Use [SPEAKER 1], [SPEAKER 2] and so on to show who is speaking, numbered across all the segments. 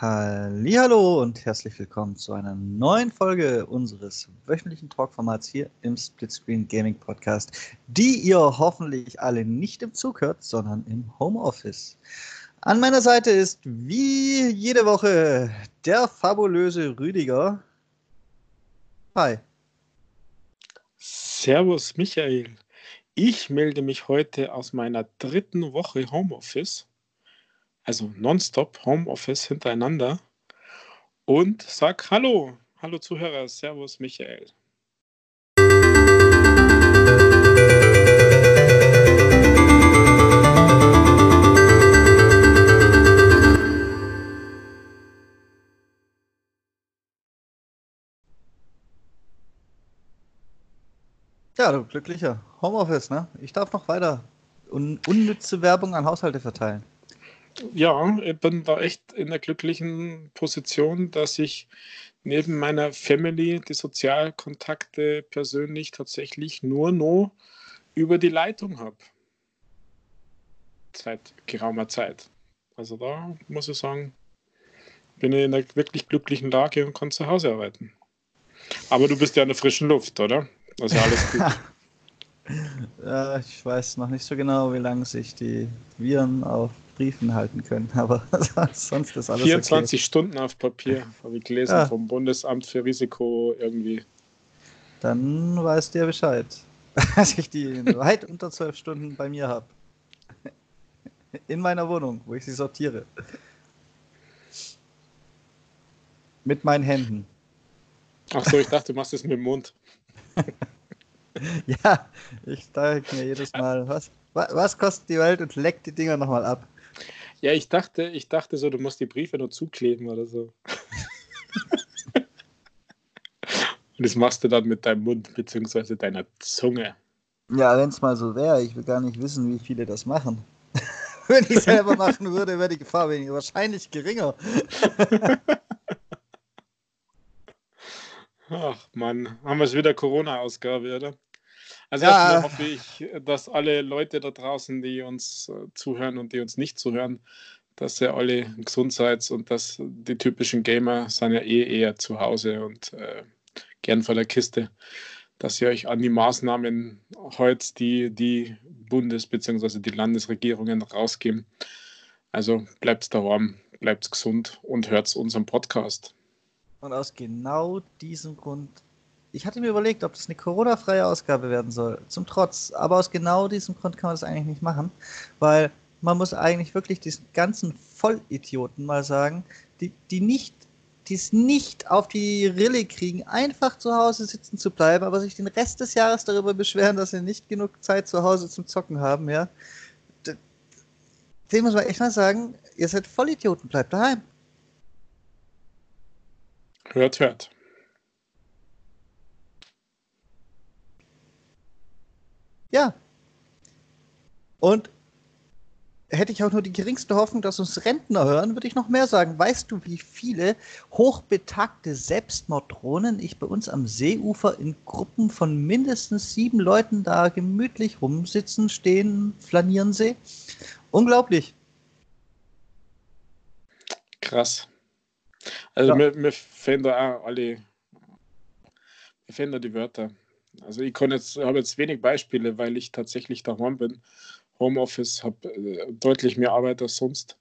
[SPEAKER 1] Hallihallo und herzlich willkommen zu einer neuen Folge unseres wöchentlichen Talkformats hier im Splitscreen Gaming Podcast, die ihr hoffentlich alle nicht im Zug hört, sondern im Homeoffice. An meiner Seite ist wie jede Woche der fabulöse Rüdiger. Hi.
[SPEAKER 2] Servus Michael, ich melde mich heute aus meiner 3. Woche Homeoffice, also nonstop Homeoffice hintereinander und sag Hallo, hallo Zuhörer, Servus Michael.
[SPEAKER 1] Ja, du glücklicher. Homeoffice, ne? Ich darf noch weiter unnütze Werbung an Haushalte verteilen.
[SPEAKER 2] Ja, ich bin da echt in der glücklichen Position, dass ich neben meiner Family die Sozialkontakte persönlich tatsächlich nur noch über die Leitung habe. Seit geraumer Zeit. Also da muss ich sagen, bin ich in einer wirklich glücklichen Lage und kann zu Hause arbeiten. Aber du bist ja in der frischen Luft, oder? Also alles gut.
[SPEAKER 1] Ich weiß noch nicht so genau, wie lange sich die Viren auf Briefen halten können, aber sonst ist alles
[SPEAKER 2] 24
[SPEAKER 1] okay.
[SPEAKER 2] Stunden auf Papier, habe ich gelesen,
[SPEAKER 1] Ja,
[SPEAKER 2] vom Bundesamt für Risiko irgendwie.
[SPEAKER 1] dann weißt du ja Bescheid, dass ich die weit unter 12 Stunden bei mir habe. In meiner Wohnung, wo ich sie sortiere. Mit meinen Händen.
[SPEAKER 2] Ach so, ich dachte, du machst es mit dem Mund.
[SPEAKER 1] Ja, ich denke mir jedes Mal, was kostet die Welt und leck die Dinger nochmal ab.
[SPEAKER 2] Ja, ich dachte so, du musst die Briefe nur zukleben oder so. Und das machst du dann mit deinem Mund bzw. deiner Zunge.
[SPEAKER 1] Ja, wenn es mal so wäre, ich will gar nicht wissen, wie viele das machen. Wenn ich selber machen würde, wäre die Gefahr wahrscheinlich geringer.
[SPEAKER 2] Ach Mann, haben wir es wieder Corona-Ausgabe, oder? Also erstmal
[SPEAKER 1] Ja,
[SPEAKER 2] hoffe ich, dass alle Leute da draußen, die uns zuhören und die uns nicht zuhören, dass ihr alle gesund seid und dass die typischen Gamer sind ja eher zu Hause und gern vor der Kiste, dass ihr euch an die Maßnahmen heute, die Bundes- bzw. die Landesregierungen rausgeben. Also bleibt daheim, bleibt gesund und hört unseren Podcast.
[SPEAKER 1] und aus genau diesem Grund, ich hatte mir überlegt, ob das eine Corona-freie Ausgabe werden soll, zum Trotz, aber aus genau diesem Grund kann man das eigentlich nicht machen, weil man muss eigentlich wirklich diesen ganzen Vollidioten mal sagen, die es nicht auf die Rille kriegen, einfach zu Hause sitzen zu bleiben, aber sich den Rest des Jahres darüber beschweren, dass sie nicht genug Zeit zu Hause zum Zocken haben, ja. Dem muss man echt mal sagen, ihr seid Vollidioten, bleibt daheim.
[SPEAKER 2] Hört, hört.
[SPEAKER 1] Ja. Und hätte ich auch nur die geringste Hoffnung, dass uns Rentner hören, würde ich noch mehr sagen. Weißt du, wie viele hochbetagte Selbstmorddrohnen ich bei uns am Seeufer in Gruppen von mindestens 7 Leuten da gemütlich rumsitzen, stehen, flanieren sehe? Unglaublich.
[SPEAKER 2] Krass. Also
[SPEAKER 1] Ja.
[SPEAKER 2] mir fehlen da auch alle, mir fehlen da die Wörter. Also ich habe jetzt wenig Beispiele, weil ich tatsächlich daheim bin. Homeoffice, habe deutlich mehr Arbeit als sonst.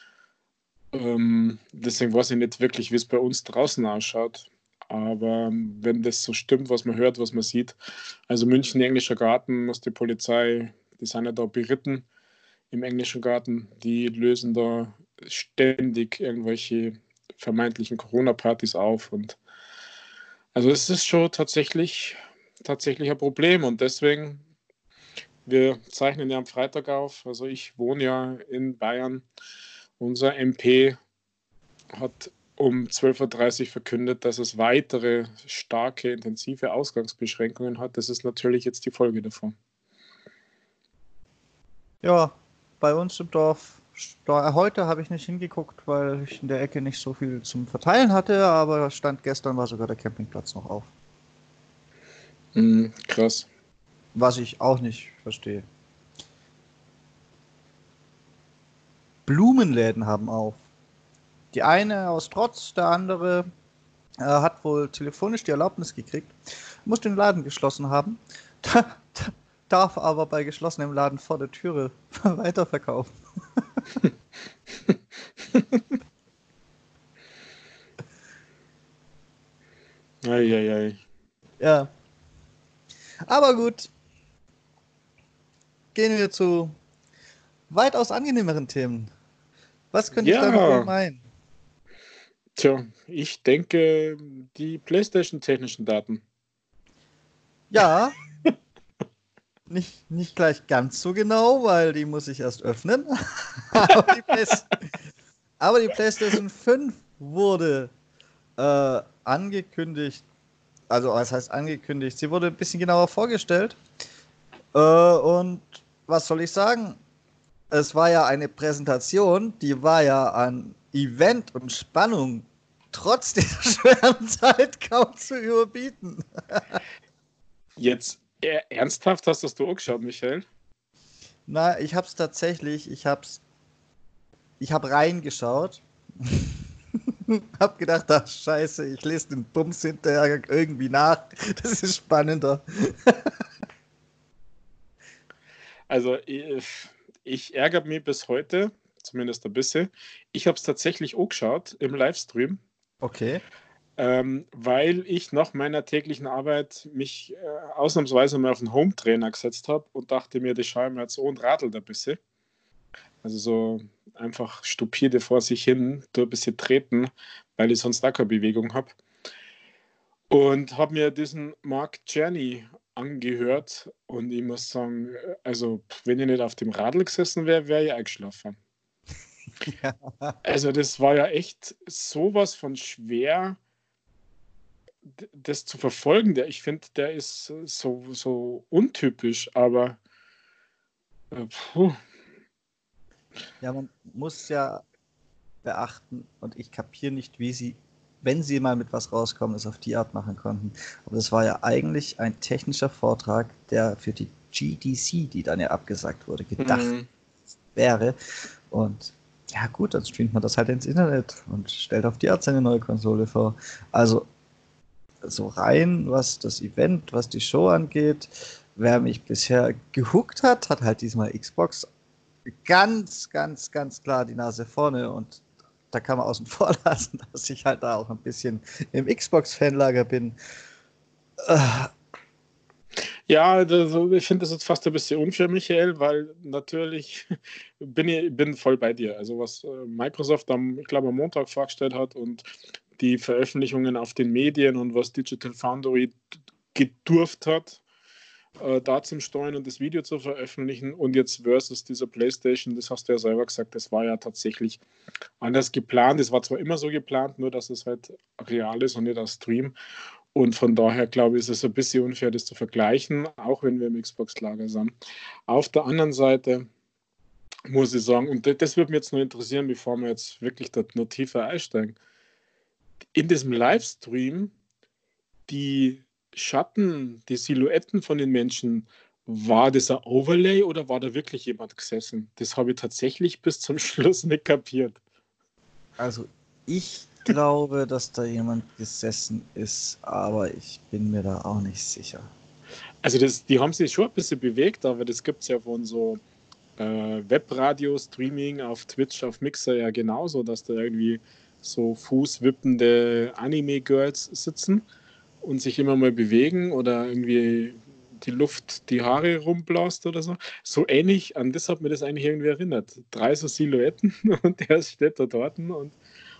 [SPEAKER 2] Deswegen weiß ich nicht wirklich, wie es bei uns draußen ausschaut. Aber wenn das so stimmt, was man hört, was man sieht, also München, englischer Garten, muss die Polizei, die sind ja da beritten im englischen Garten, die lösen da ständig irgendwelche vermeintlichen Corona-Partys auf. Und also es ist schon tatsächlich ein Problem. Und deswegen, wir zeichnen ja am Freitag auf, also ich wohne ja in Bayern. Unser MP hat um 12:30 Uhr verkündet, dass es weitere starke, intensive Ausgangsbeschränkungen hat. Das ist natürlich jetzt die Folge davon.
[SPEAKER 1] Ja, bei uns im Dorf, heute habe ich nicht hingeguckt, weil ich in der Ecke nicht so viel zum Verteilen hatte, aber Stand gestern war sogar der Campingplatz noch auf.
[SPEAKER 2] Krass.
[SPEAKER 1] Was ich auch nicht verstehe. Blumenläden haben auf. Die eine aus Trotz, der andere hat wohl telefonisch die Erlaubnis gekriegt, muss den Laden geschlossen haben, darf aber bei geschlossenem Laden vor der Türe weiterverkaufen.
[SPEAKER 2] Eieiei.
[SPEAKER 1] Ja. Aber gut. Gehen wir zu weitaus angenehmeren Themen. Was könnte ich damit wohl
[SPEAKER 2] Ja,
[SPEAKER 1] meinen?
[SPEAKER 2] tja, ich denke, die PlayStation-technischen Daten.
[SPEAKER 1] Ja, nicht gleich ganz so genau, weil die muss ich erst öffnen. aber die PlayStation 5 wurde angekündigt. Also, was heißt angekündigt? Sie wurde ein bisschen genauer vorgestellt. Und was soll ich sagen? Es war ja eine Präsentation, die war ja an Event und Spannung trotz dieser schweren Zeit kaum zu überbieten.
[SPEAKER 2] Jetzt ernsthaft hast das du auch geschaut, Michael?
[SPEAKER 1] Na, ich hab's tatsächlich, ich hab reingeschaut, hab gedacht, ach scheiße, ich lese den Bums hinterher irgendwie nach, das ist spannender.
[SPEAKER 2] Also ich ärgere mich bis heute, zumindest ein bisschen. Ich habe es tatsächlich auch geschaut im Livestream,
[SPEAKER 1] Okay.
[SPEAKER 2] weil ich nach meiner täglichen Arbeit mich ausnahmsweise mal auf den Home-Trainer gesetzt habe und dachte mir, das schaue ich mir jetzt so und radelt ein bisschen. Also so einfach stupide vor sich hin, durch ein bisschen treten, weil ich sonst auch keine Bewegung habe. Und habe mir diesen Mark Czerny angehört und ich muss sagen, also wenn ich nicht auf dem Radl gesessen wäre, wäre ich eingeschlafen.
[SPEAKER 1] Ja.
[SPEAKER 2] Also das war ja echt sowas von schwer, das zu verfolgen. Ich finde, der ist so untypisch, aber puh.
[SPEAKER 1] Ja, man muss ja beachten und ich kapiere nicht, wie sie, wenn sie mal mit was rauskommen, es auf die Art machen konnten. Aber das war ja eigentlich ein technischer Vortrag, der für die GDC, die dann ja abgesagt wurde, gedacht wäre. Und ja gut, dann streamt man das halt ins Internet und stellt auf die Art seine neue Konsole vor. Also so rein, was das Event, was die Show angeht, wer mich bisher gehuckt hat, hat halt diesmal Xbox ganz, ganz, ganz klar die Nase vorne und da kann man außen vor lassen, dass ich halt da auch ein bisschen im Xbox-Fanlager bin.
[SPEAKER 2] Ja, ich finde das jetzt fast ein bisschen unfair, Michael, weil natürlich bin voll bei dir. Also was Microsoft ich glaube, am Montag vorgestellt hat und die Veröffentlichungen auf den Medien und was Digital Foundry gedurft hat, da zum Steuern und das Video zu veröffentlichen und jetzt versus dieser PlayStation, das hast du ja selber gesagt, das war ja tatsächlich anders geplant. Es war zwar immer so geplant, nur dass es halt real ist und nicht als Stream. Und von daher glaube ich, ist es ein bisschen unfair, das zu vergleichen, auch wenn wir im Xbox-Lager sind. Auf der anderen Seite muss ich sagen, und das würde mich jetzt nur interessieren, bevor wir jetzt wirklich dort noch tiefer einsteigen. In diesem Livestream, die Schatten, die Silhouetten von den Menschen, war das ein Overlay oder war da wirklich jemand gesessen? Das habe ich tatsächlich bis zum Schluss nicht kapiert.
[SPEAKER 1] Also ich glaube, dass da jemand gesessen ist, aber ich bin mir da auch nicht sicher.
[SPEAKER 2] Also die haben sich schon ein bisschen bewegt, aber das gibt es ja von so Webradio, Streaming auf Twitch, auf Mixer ja genauso, dass da irgendwie so fußwippende Anime-Girls sitzen und sich immer mal bewegen oder irgendwie die Luft die Haare rumbläst oder so. So ähnlich, an das hat mir das eigentlich irgendwie erinnert. 3 so Silhouetten und der steht da dort und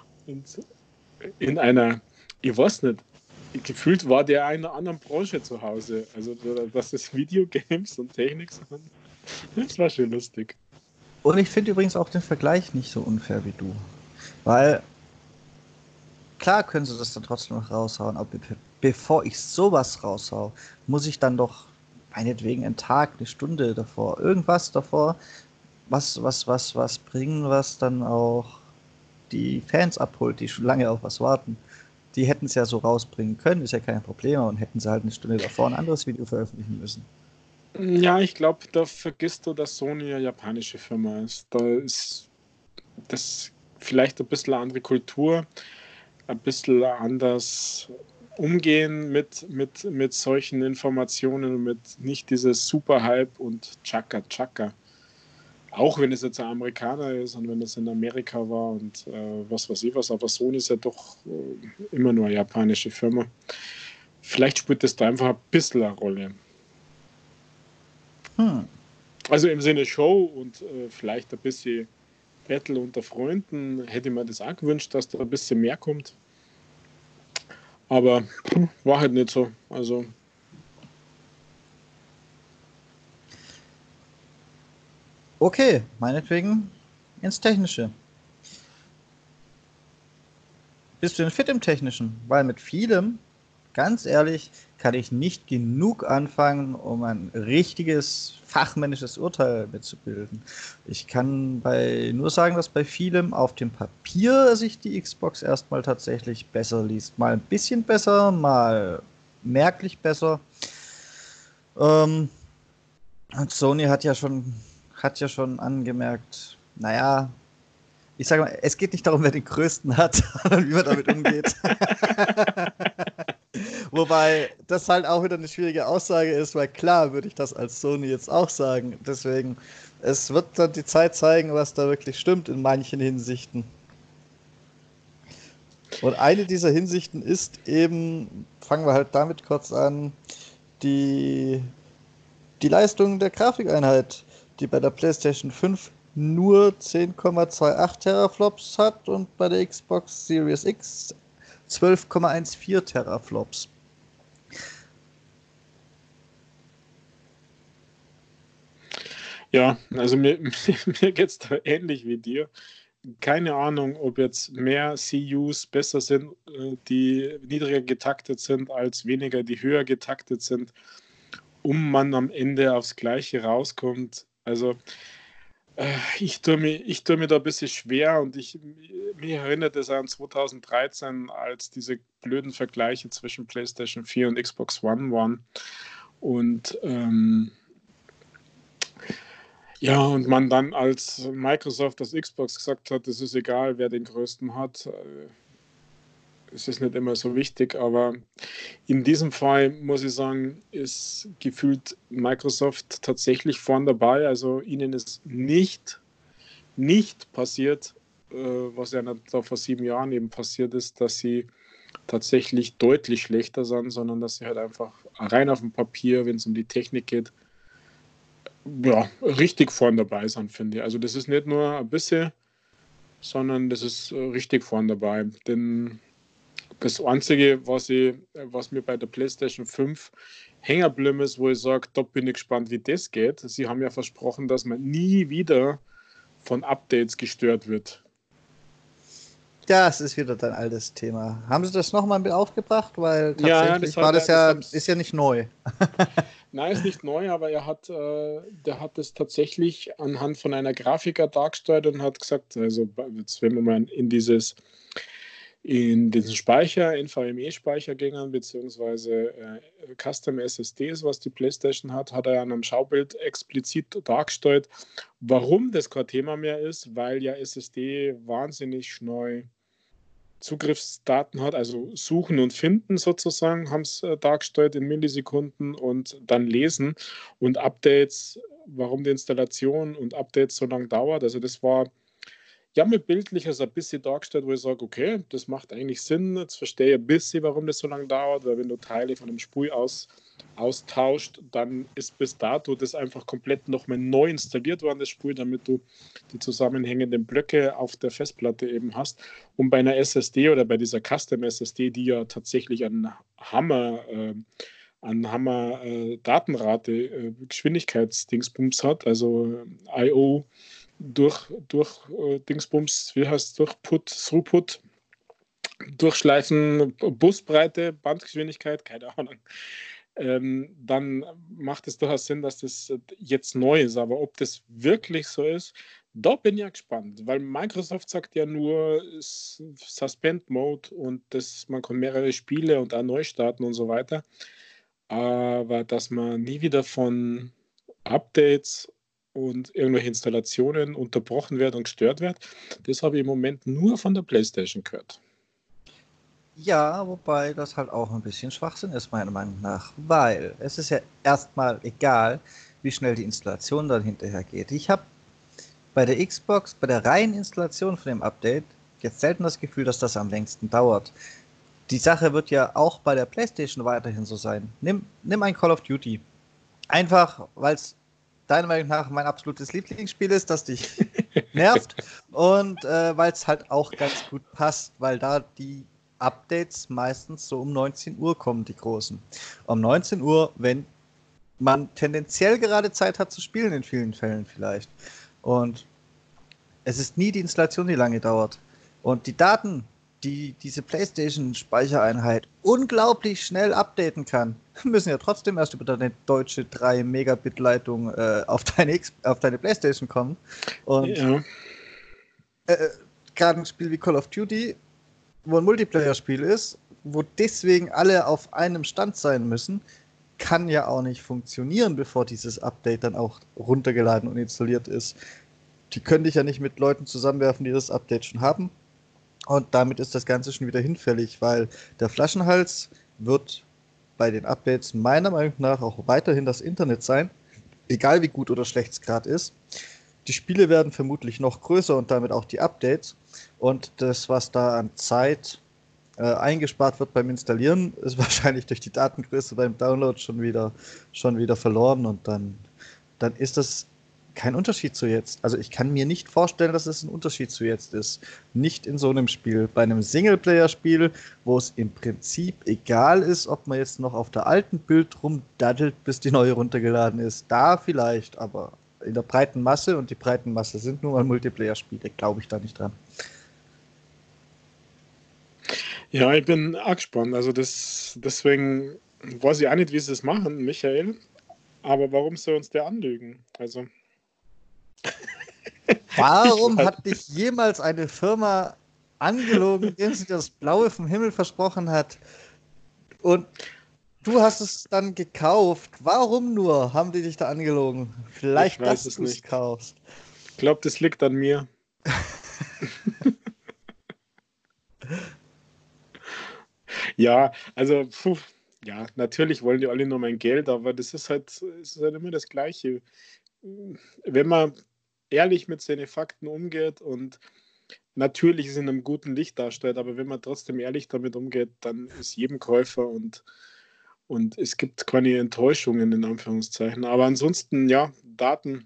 [SPEAKER 2] in einer, ich weiß nicht, gefühlt war der in einer anderen Branche zu Hause. Also, dass es Videogames und Technik sind, das war schon lustig.
[SPEAKER 1] Und ich finde übrigens auch den Vergleich nicht so unfair wie du. Weil klar können sie das dann trotzdem noch raushauen, aber bevor ich sowas raushau, muss ich dann doch meinetwegen einen Tag, eine Stunde davor, irgendwas davor, was bringen, was dann auch die Fans abholt, die schon lange auf was warten. Die hätten es ja so rausbringen können, ist ja kein Problem, und hätten sie halt eine Stunde davor ein anderes Video veröffentlichen müssen.
[SPEAKER 2] Ja, ich glaube, da vergisst du, dass Sony eine japanische Firma ist. Da ist das vielleicht ein bisschen eine andere Kultur, ein bisschen anders umgehen mit solchen Informationen und mit nicht dieses Super-Hype und Chaka-Chaka. Auch wenn es jetzt ein Amerikaner ist und wenn es in Amerika war und was weiß ich was, aber Sony ist ja doch immer nur eine japanische Firma. Vielleicht spielt das da einfach ein bisschen eine Rolle. Also im Sinne Show und vielleicht ein bisschen Battle unter Freunden, hätte ich mir das auch gewünscht, dass da ein bisschen mehr kommt. Aber war halt nicht so. Also.
[SPEAKER 1] Okay, meinetwegen ins Technische. Bist du denn fit im Technischen? Weil mit vielem, ganz ehrlich, kann ich nicht genug anfangen, um ein richtiges fachmännisches Urteil mitzubilden. Ich kann nur sagen, dass bei vielem auf dem Papier sich die Xbox erstmal tatsächlich besser liest. Mal ein bisschen besser, mal merklich besser. Und Sony hat ja schon angemerkt, naja, ich sage mal, es geht nicht darum, wer den größten hat, sondern wie man damit umgeht. Wobei das halt auch wieder eine schwierige Aussage ist, weil klar würde ich das als Sony jetzt auch sagen. Deswegen, es wird dann die Zeit zeigen, was da wirklich stimmt in manchen Hinsichten. Und eine dieser Hinsichten ist eben, fangen wir halt damit kurz an, die Leistung der Grafikeinheit, die bei der PlayStation 5 nur 10,28 Teraflops hat und bei der Xbox Series X 12,14 Teraflops.
[SPEAKER 2] Ja, also mir geht es da ähnlich wie dir. Keine Ahnung, ob jetzt mehr CUs besser sind, die niedriger getaktet sind, als weniger, die höher getaktet sind, man am Ende aufs Gleiche rauskommt. Also ich tue mir da ein bisschen schwer und mich erinnert es an 2013, als diese blöden Vergleiche zwischen PlayStation 4 und Xbox One waren. Und ja, und man dann als Microsoft, das Xbox gesagt hat, es ist egal, wer den größten hat. Es ist nicht immer so wichtig, aber in diesem Fall muss ich sagen, ist gefühlt Microsoft tatsächlich vorn dabei. Also ihnen ist nicht passiert, was ja da vor 7 Jahren eben passiert ist, dass sie tatsächlich deutlich schlechter sind, sondern dass sie halt einfach rein auf dem Papier, wenn es um die Technik geht, ja, richtig vorn dabei sind, finde ich. Also das ist nicht nur ein bisschen, sondern das ist richtig vorn dabei. Denn das Einzige, was mir bei der PlayStation 5 hängen geblieben ist, wo ich sage, da bin ich gespannt, wie das geht. Sie haben ja versprochen, dass man nie wieder von Updates gestört wird.
[SPEAKER 1] Ja, es ist wieder dein altes Thema. Haben Sie das nochmal mit aufgebracht? Weil
[SPEAKER 2] Ja,
[SPEAKER 1] tatsächlich war das ja, ist ja nicht neu.
[SPEAKER 2] Nein, ist nicht neu, aber der hat es tatsächlich anhand von einer Grafiker dargestellt und hat gesagt, also jetzt, wenn wir mal in diesen Speicher, NVMe-Speicher gingen, beziehungsweise Custom SSDs, was die PlayStation hat, hat er ja an einem Schaubild explizit dargestellt, warum das kein Thema mehr ist, weil ja SSD wahnsinnig schnell Zugriffsdaten hat, also suchen und finden sozusagen, haben es dargestellt in Millisekunden und dann lesen und Updates, warum die Installation und Updates so lange dauert. Also das war ja mir bildlich also ein bisschen dargestellt, wo ich sage, okay, das macht eigentlich Sinn. Jetzt verstehe ich ein bisschen, warum das so lange dauert, weil wenn du Teile von einem Spiel austauscht, dann ist bis dato das einfach komplett nochmal neu installiert worden, das Spiel, damit du die zusammenhängenden Blöcke auf der Festplatte eben hast. Und bei einer SSD oder bei dieser Custom SSD, die ja tatsächlich an Hammer Datenrate, Geschwindigkeitsdingsbums hat, also I.O. durch Dingsbums, wie heißt es, Throughput, Durchschleifen, Busbreite, Bandgeschwindigkeit, keine Ahnung. Dann macht es durchaus Sinn, dass das jetzt neu ist. Aber ob das wirklich so ist, da bin ich ja gespannt, weil Microsoft sagt ja nur Suspend Mode und man kann mehrere Spiele und auch neu starten und so weiter. Aber dass man nie wieder von Updates und irgendwelche Installationen unterbrochen werden und gestört werden. Das habe ich im Moment nur von der PlayStation gehört.
[SPEAKER 1] Ja, wobei das halt auch ein bisschen Schwachsinn ist, meiner Meinung nach, weil es ist ja erstmal egal, wie schnell die Installation dann hinterher geht. Ich habe bei der Xbox, bei der reinen Installation von dem Update, jetzt selten das Gefühl, dass das am längsten dauert. Die Sache wird ja auch bei der PlayStation weiterhin so sein. Nimm ein Call of Duty. Einfach, weil es deiner Meinung nach mein absolutes Lieblingsspiel ist, das dich nervt und weil es halt auch ganz gut passt, weil da die Updates meistens so um 19 Uhr kommen, die großen. Um 19 Uhr, wenn man tendenziell gerade Zeit hat zu spielen, in vielen Fällen vielleicht. Und es ist nie die Installation, die lange dauert. Und die Daten, die diese PlayStation-Speichereinheit unglaublich schnell updaten kann, müssen ja trotzdem erst über deine deutsche 3-Megabit-Leitung auf deine PlayStation kommen. Und
[SPEAKER 2] Ja.
[SPEAKER 1] gerade ein Spiel wie Call of Duty, wo ein Multiplayer-Spiel ist, wo deswegen alle auf einem Stand sein müssen, kann ja auch nicht funktionieren, bevor dieses Update dann auch runtergeladen und installiert ist. Die können dich ja nicht mit Leuten zusammenwerfen, die das Update schon haben. Und damit ist das Ganze schon wieder hinfällig, weil der Flaschenhals wird bei den Updates meiner Meinung nach auch weiterhin das Internet sein, egal wie gut oder schlecht es gerade ist. Die Spiele werden vermutlich noch größer und damit auch die Updates. Und das, was da an Zeit eingespart wird beim Installieren, ist wahrscheinlich durch die Datengröße beim Download schon wieder verloren. Und dann ist das kein Unterschied zu jetzt. Also ich kann mir nicht vorstellen, dass es ein Unterschied zu jetzt ist. Nicht in so einem Spiel. Bei einem Singleplayer-Spiel, wo es im Prinzip egal ist, ob man jetzt noch auf der alten Bild rumdaddelt, bis die neue runtergeladen ist. Da vielleicht, aber in der breiten Masse, und die breiten Masse sind nun mal Multiplayer-Spiele, glaube ich da nicht dran.
[SPEAKER 2] Ja, ich bin auch gespannt. Also deswegen weiß ich auch nicht, wie sie es machen, Michael. Aber warum soll uns der anlügen? Also,
[SPEAKER 1] Warum hat dich jemals eine Firma angelogen, indem sie das Blaue vom Himmel versprochen hat? Und du hast es dann gekauft. Warum nur haben die dich da angelogen?
[SPEAKER 2] ich
[SPEAKER 1] Vielleicht,
[SPEAKER 2] weiß
[SPEAKER 1] dass
[SPEAKER 2] es
[SPEAKER 1] du es
[SPEAKER 2] nicht.
[SPEAKER 1] kaufst.
[SPEAKER 2] Ich glaube, das liegt an mir. Ja, also, ja, natürlich wollen die alle nur mein Geld, aber das ist halt immer das Gleiche. Wenn man ehrlich mit seinen Fakten umgeht und natürlich es in einem guten Licht darstellt, aber wenn man trotzdem ehrlich damit umgeht, dann ist jedem Käufer und es gibt keine Enttäuschungen in Anführungszeichen. Aber ansonsten, ja, Daten.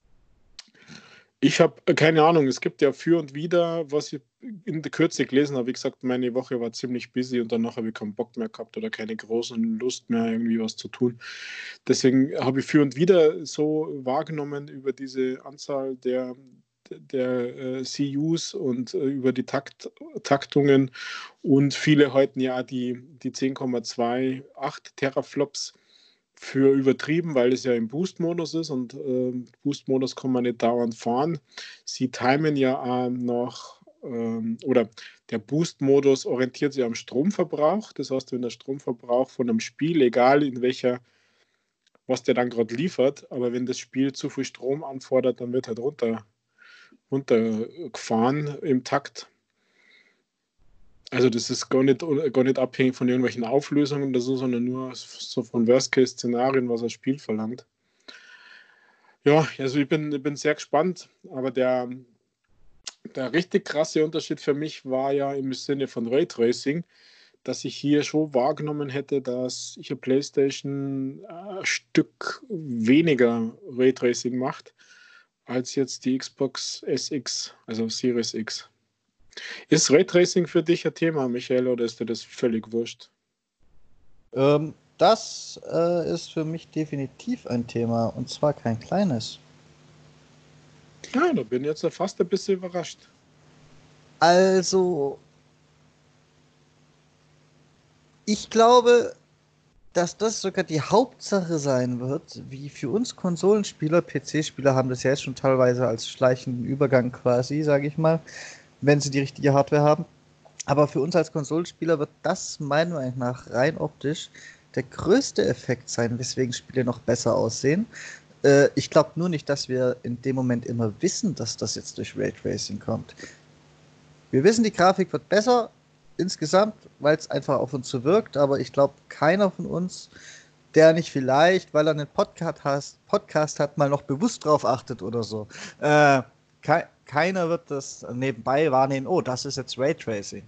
[SPEAKER 2] Ich habe keine Ahnung, es gibt ja für und wider, was ich in der Kürze gelesen habe. Wie gesagt, meine Woche war ziemlich busy und danach habe ich keinen Bock mehr gehabt oder keine große Lust mehr, irgendwie was zu tun. Deswegen habe ich für und wider so wahrgenommen über diese Anzahl der CUs und über die Taktungen. Und viele halten ja die 10,28 Teraflops für übertrieben, weil es ja im Boost-Modus ist und Boost-Modus kann man nicht dauernd fahren. Sie timen ja auch noch, oder der Boost-Modus orientiert sich am Stromverbrauch. Das heißt, wenn der Stromverbrauch von einem Spiel, egal in welcher, was der dann gerade liefert, aber wenn das Spiel zu viel Strom anfordert, dann wird halt runtergefahren im Takt. Also das ist gar nicht abhängig von irgendwelchen Auflösungen oder so, sondern nur so von Worst-Case-Szenarien, was das Spiel verlangt. Ja, also ich bin sehr gespannt, aber der richtig krasse Unterschied für mich war ja im Sinne von Raytracing, dass ich hier schon wahrgenommen hätte, dass ich eine PlayStation ein Stück weniger Raytracing macht als jetzt die Xbox SX, also Series X. Ist Raytracing für dich ein Thema, Michael, oder ist dir das völlig wurscht?
[SPEAKER 1] Das ist für mich definitiv ein Thema, und zwar kein kleines.
[SPEAKER 2] Ja, da bin ich jetzt fast ein bisschen überrascht.
[SPEAKER 1] Also, ich glaube, dass das sogar die Hauptsache sein wird, wie für uns Konsolenspieler. PC-Spieler haben das ja jetzt schon teilweise als schleichenden Übergang quasi, sage ich mal, wenn sie die richtige Hardware haben. Aber für uns als Konsolenspieler wird das meiner Meinung nach rein optisch der größte Effekt sein, weswegen Spiele noch besser aussehen. Ich glaube nur nicht, dass wir in dem Moment immer wissen, dass das jetzt durch Raytracing kommt. Wir wissen, die Grafik wird besser insgesamt, weil es einfach auf uns so wirkt, aber ich glaube, keiner von uns, der nicht vielleicht, weil er einen Podcast hat, mal noch bewusst drauf achtet oder so. Keiner wird das nebenbei wahrnehmen, oh, das ist jetzt Raytracing.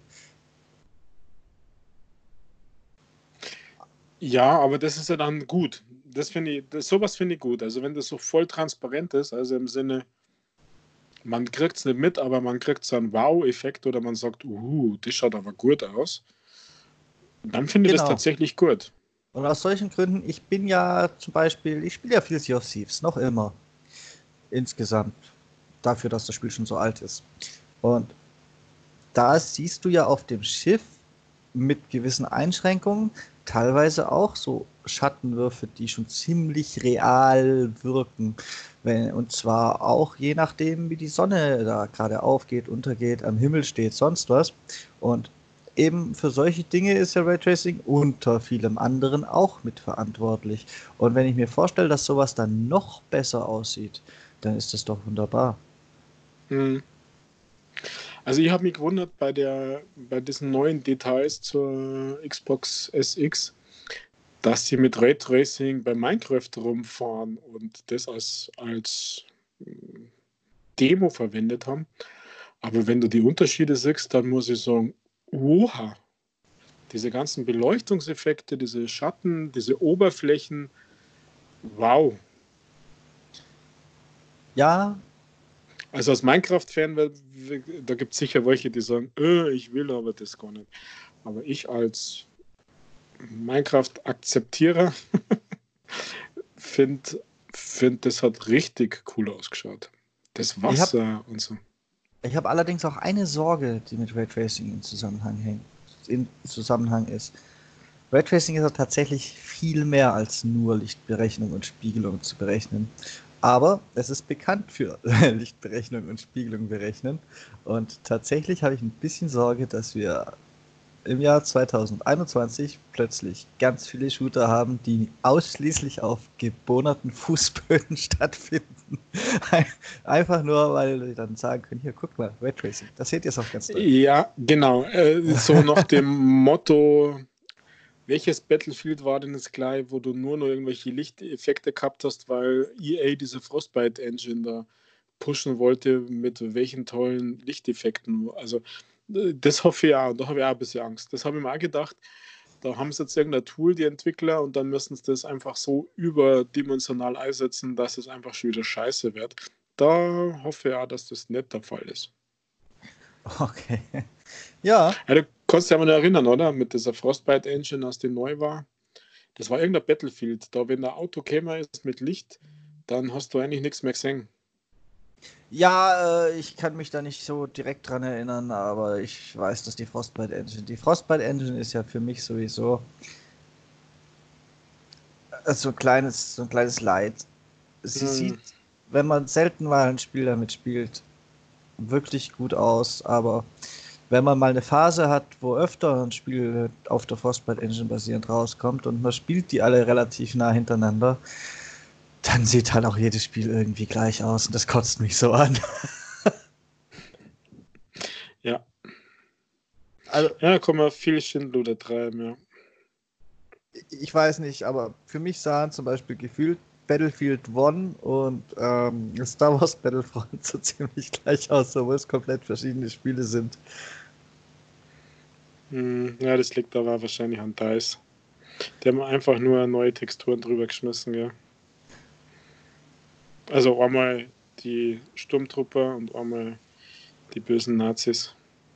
[SPEAKER 2] Ja, aber das ist ja dann gut. Sowas finde ich gut. Also wenn das so voll transparent ist, also im Sinne, man kriegt es nicht mit, aber man kriegt so einen Wow-Effekt oder man sagt, das schaut aber gut aus, dann finde ich das
[SPEAKER 1] Genau.
[SPEAKER 2] tatsächlich gut.
[SPEAKER 1] Und aus solchen Gründen, ich bin ja zum Beispiel, ich spiele ja viel Sea of Thieves, noch immer. Insgesamt. Dafür, dass das Spiel schon so alt ist. Und da siehst du ja auf dem Schiff mit gewissen Einschränkungen teilweise auch so Schattenwürfe, die schon ziemlich real wirken. Und zwar auch je nachdem, wie die Sonne da gerade aufgeht, untergeht, am Himmel steht, sonst was. Und eben für solche Dinge ist ja Raytracing unter vielem anderen auch mitverantwortlich. Und wenn ich mir vorstelle, dass sowas dann noch besser aussieht, dann ist das doch wunderbar.
[SPEAKER 2] Hm. Also ich habe mich gewundert bei diesen neuen Details zur Xbox SX, dass sie mit Raytracing bei Minecraft rumfahren und das als Demo verwendet haben. Aber wenn du die Unterschiede siehst, dann muss ich sagen, oha, diese ganzen Beleuchtungseffekte, diese Schatten, diese Oberflächen, wow.
[SPEAKER 1] Ja,
[SPEAKER 2] Also als Minecraft-Fan, da gibt es sicher welche, die sagen, ich will aber das gar nicht. Aber ich als Minecraft-Akzeptierer find, das hat richtig cool ausgeschaut. Das
[SPEAKER 1] ich habe
[SPEAKER 2] Wasser und so.
[SPEAKER 1] ich hab allerdings auch eine Sorge, die mit Raytracing in Zusammenhang ist. Raytracing ist ja tatsächlich viel mehr als nur Lichtberechnung und Spiegelung zu berechnen. Aber es ist bekannt für Lichtberechnung und Spiegelung berechnen. Und tatsächlich habe ich ein bisschen Sorge, dass wir im Jahr 2021 plötzlich ganz viele Shooter haben, die ausschließlich auf gebohnerten Fußböden stattfinden. Einfach nur, weil die dann sagen können, hier, guck mal, Raytracing, das seht ihr es auch ganz deutlich.
[SPEAKER 2] Ja, genau. So nach dem Motto, welches Battlefield war denn jetzt gleich, wo du nur noch irgendwelche Lichteffekte gehabt hast, weil EA diese Frostbite-Engine da pushen wollte, mit welchen tollen Lichteffekten. Also das hoffe ich auch, da habe ich auch ein bisschen Angst. Das habe ich mir auch gedacht. Da haben sie jetzt irgendein Tool, die Entwickler, und dann müssen sie das einfach so überdimensional einsetzen, dass es einfach schon wieder scheiße wird. Da hoffe ich auch, dass das nicht der Fall ist.
[SPEAKER 1] Okay. Ja,
[SPEAKER 2] Ja, du kannst dich ja mal erinnern, oder? Mit dieser Frostbite-Engine, als die neu war. Das war irgendein Battlefield. Da, wenn der Auto käme ist mit Licht, dann hast du eigentlich nichts mehr gesehen.
[SPEAKER 1] ja, ich kann mich da nicht so direkt dran erinnern, aber ich weiß, dass die Frostbite Engine ist ja für mich sowieso so ein kleines Leid. Sie
[SPEAKER 2] Hm.
[SPEAKER 1] sieht, wenn man selten mal ein Spiel damit spielt, wirklich gut aus, aber wenn man mal eine Phase hat, wo öfter ein Spiel auf der Frostbite Engine basierend rauskommt und man spielt die alle relativ nah hintereinander, dann sieht halt auch jedes Spiel irgendwie gleich aus und das kotzt mich so an.
[SPEAKER 2] Ja.
[SPEAKER 1] Also,
[SPEAKER 2] Ja, da kann man viel Schindluder treiben, ja.
[SPEAKER 1] ich weiß nicht, aber für mich sahen zum Beispiel gefühlt Battlefield 1 und Star Wars Battlefront so ziemlich gleich aus, obwohl es komplett verschiedene Spiele sind.
[SPEAKER 2] Ja, das liegt aber wahrscheinlich an DICE. Die haben einfach nur neue Texturen drüber geschmissen, ja. Also einmal die Sturmtrupper und einmal die bösen Nazis.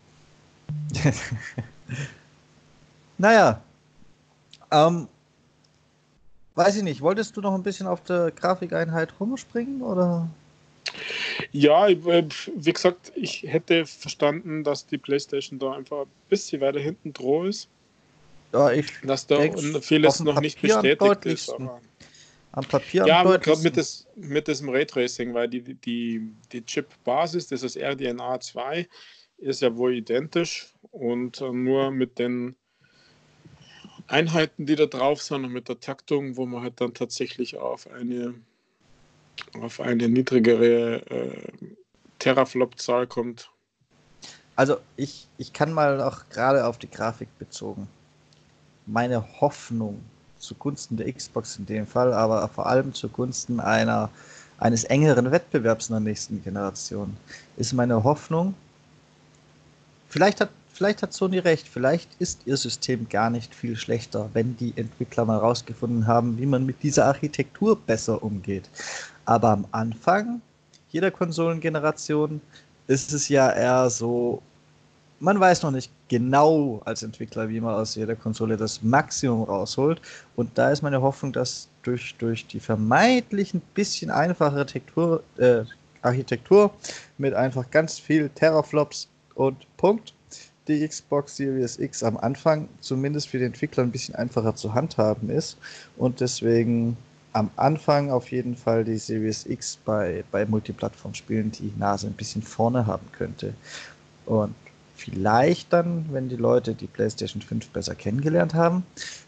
[SPEAKER 1] Naja, ähm, weiß ich nicht, wolltest du noch ein bisschen auf der Grafikeinheit rumspringen oder?
[SPEAKER 2] Ja, wie gesagt, ich hätte verstanden, dass die PlayStation da einfach ein bisschen weiter hinten dran ist.
[SPEAKER 1] Ja, ich
[SPEAKER 2] Dass da
[SPEAKER 1] denke auf
[SPEAKER 2] vieles
[SPEAKER 1] dem
[SPEAKER 2] noch nicht
[SPEAKER 1] Papier am
[SPEAKER 2] bestätigt ist,
[SPEAKER 1] deutlichsten.
[SPEAKER 2] aber
[SPEAKER 1] Am Papier am
[SPEAKER 2] ja, gerade
[SPEAKER 1] deutlichsten.
[SPEAKER 2] mit diesem Raytracing, weil die Chip-Basis, das ist RDNA 2, ist ja wohl identisch und nur mit den Einheiten, die da drauf sind und mit der Taktung, wo man halt dann tatsächlich auf eine auf eine niedrigere Teraflop-Zahl kommt.
[SPEAKER 1] Also ich kann mal auch gerade auf die Grafik bezogen. Meine Hoffnung zugunsten der Xbox in dem Fall, aber vor allem zugunsten eines engeren Wettbewerbs in der nächsten Generation, ist meine Hoffnung, vielleicht hat Sony recht, vielleicht ist ihr System gar nicht viel schlechter, wenn die Entwickler mal rausgefunden haben, wie man mit dieser Architektur besser umgeht. Aber am Anfang jeder Konsolengeneration ist es ja eher so, man weiß noch nicht genau als Entwickler, wie man aus jeder Konsole das Maximum rausholt. Und da ist meine Hoffnung, dass durch die vermeintlich ein bisschen einfache Architektur mit einfach ganz viel Teraflops und Punkt, die Xbox Series X am Anfang zumindest für die Entwickler ein bisschen einfacher zu handhaben ist. Und deswegen am Anfang auf jeden Fall die Series X bei Multiplattform-Spielen die Nase ein bisschen vorne haben könnte. Und vielleicht dann, wenn die Leute die PlayStation 5 besser kennengelernt haben,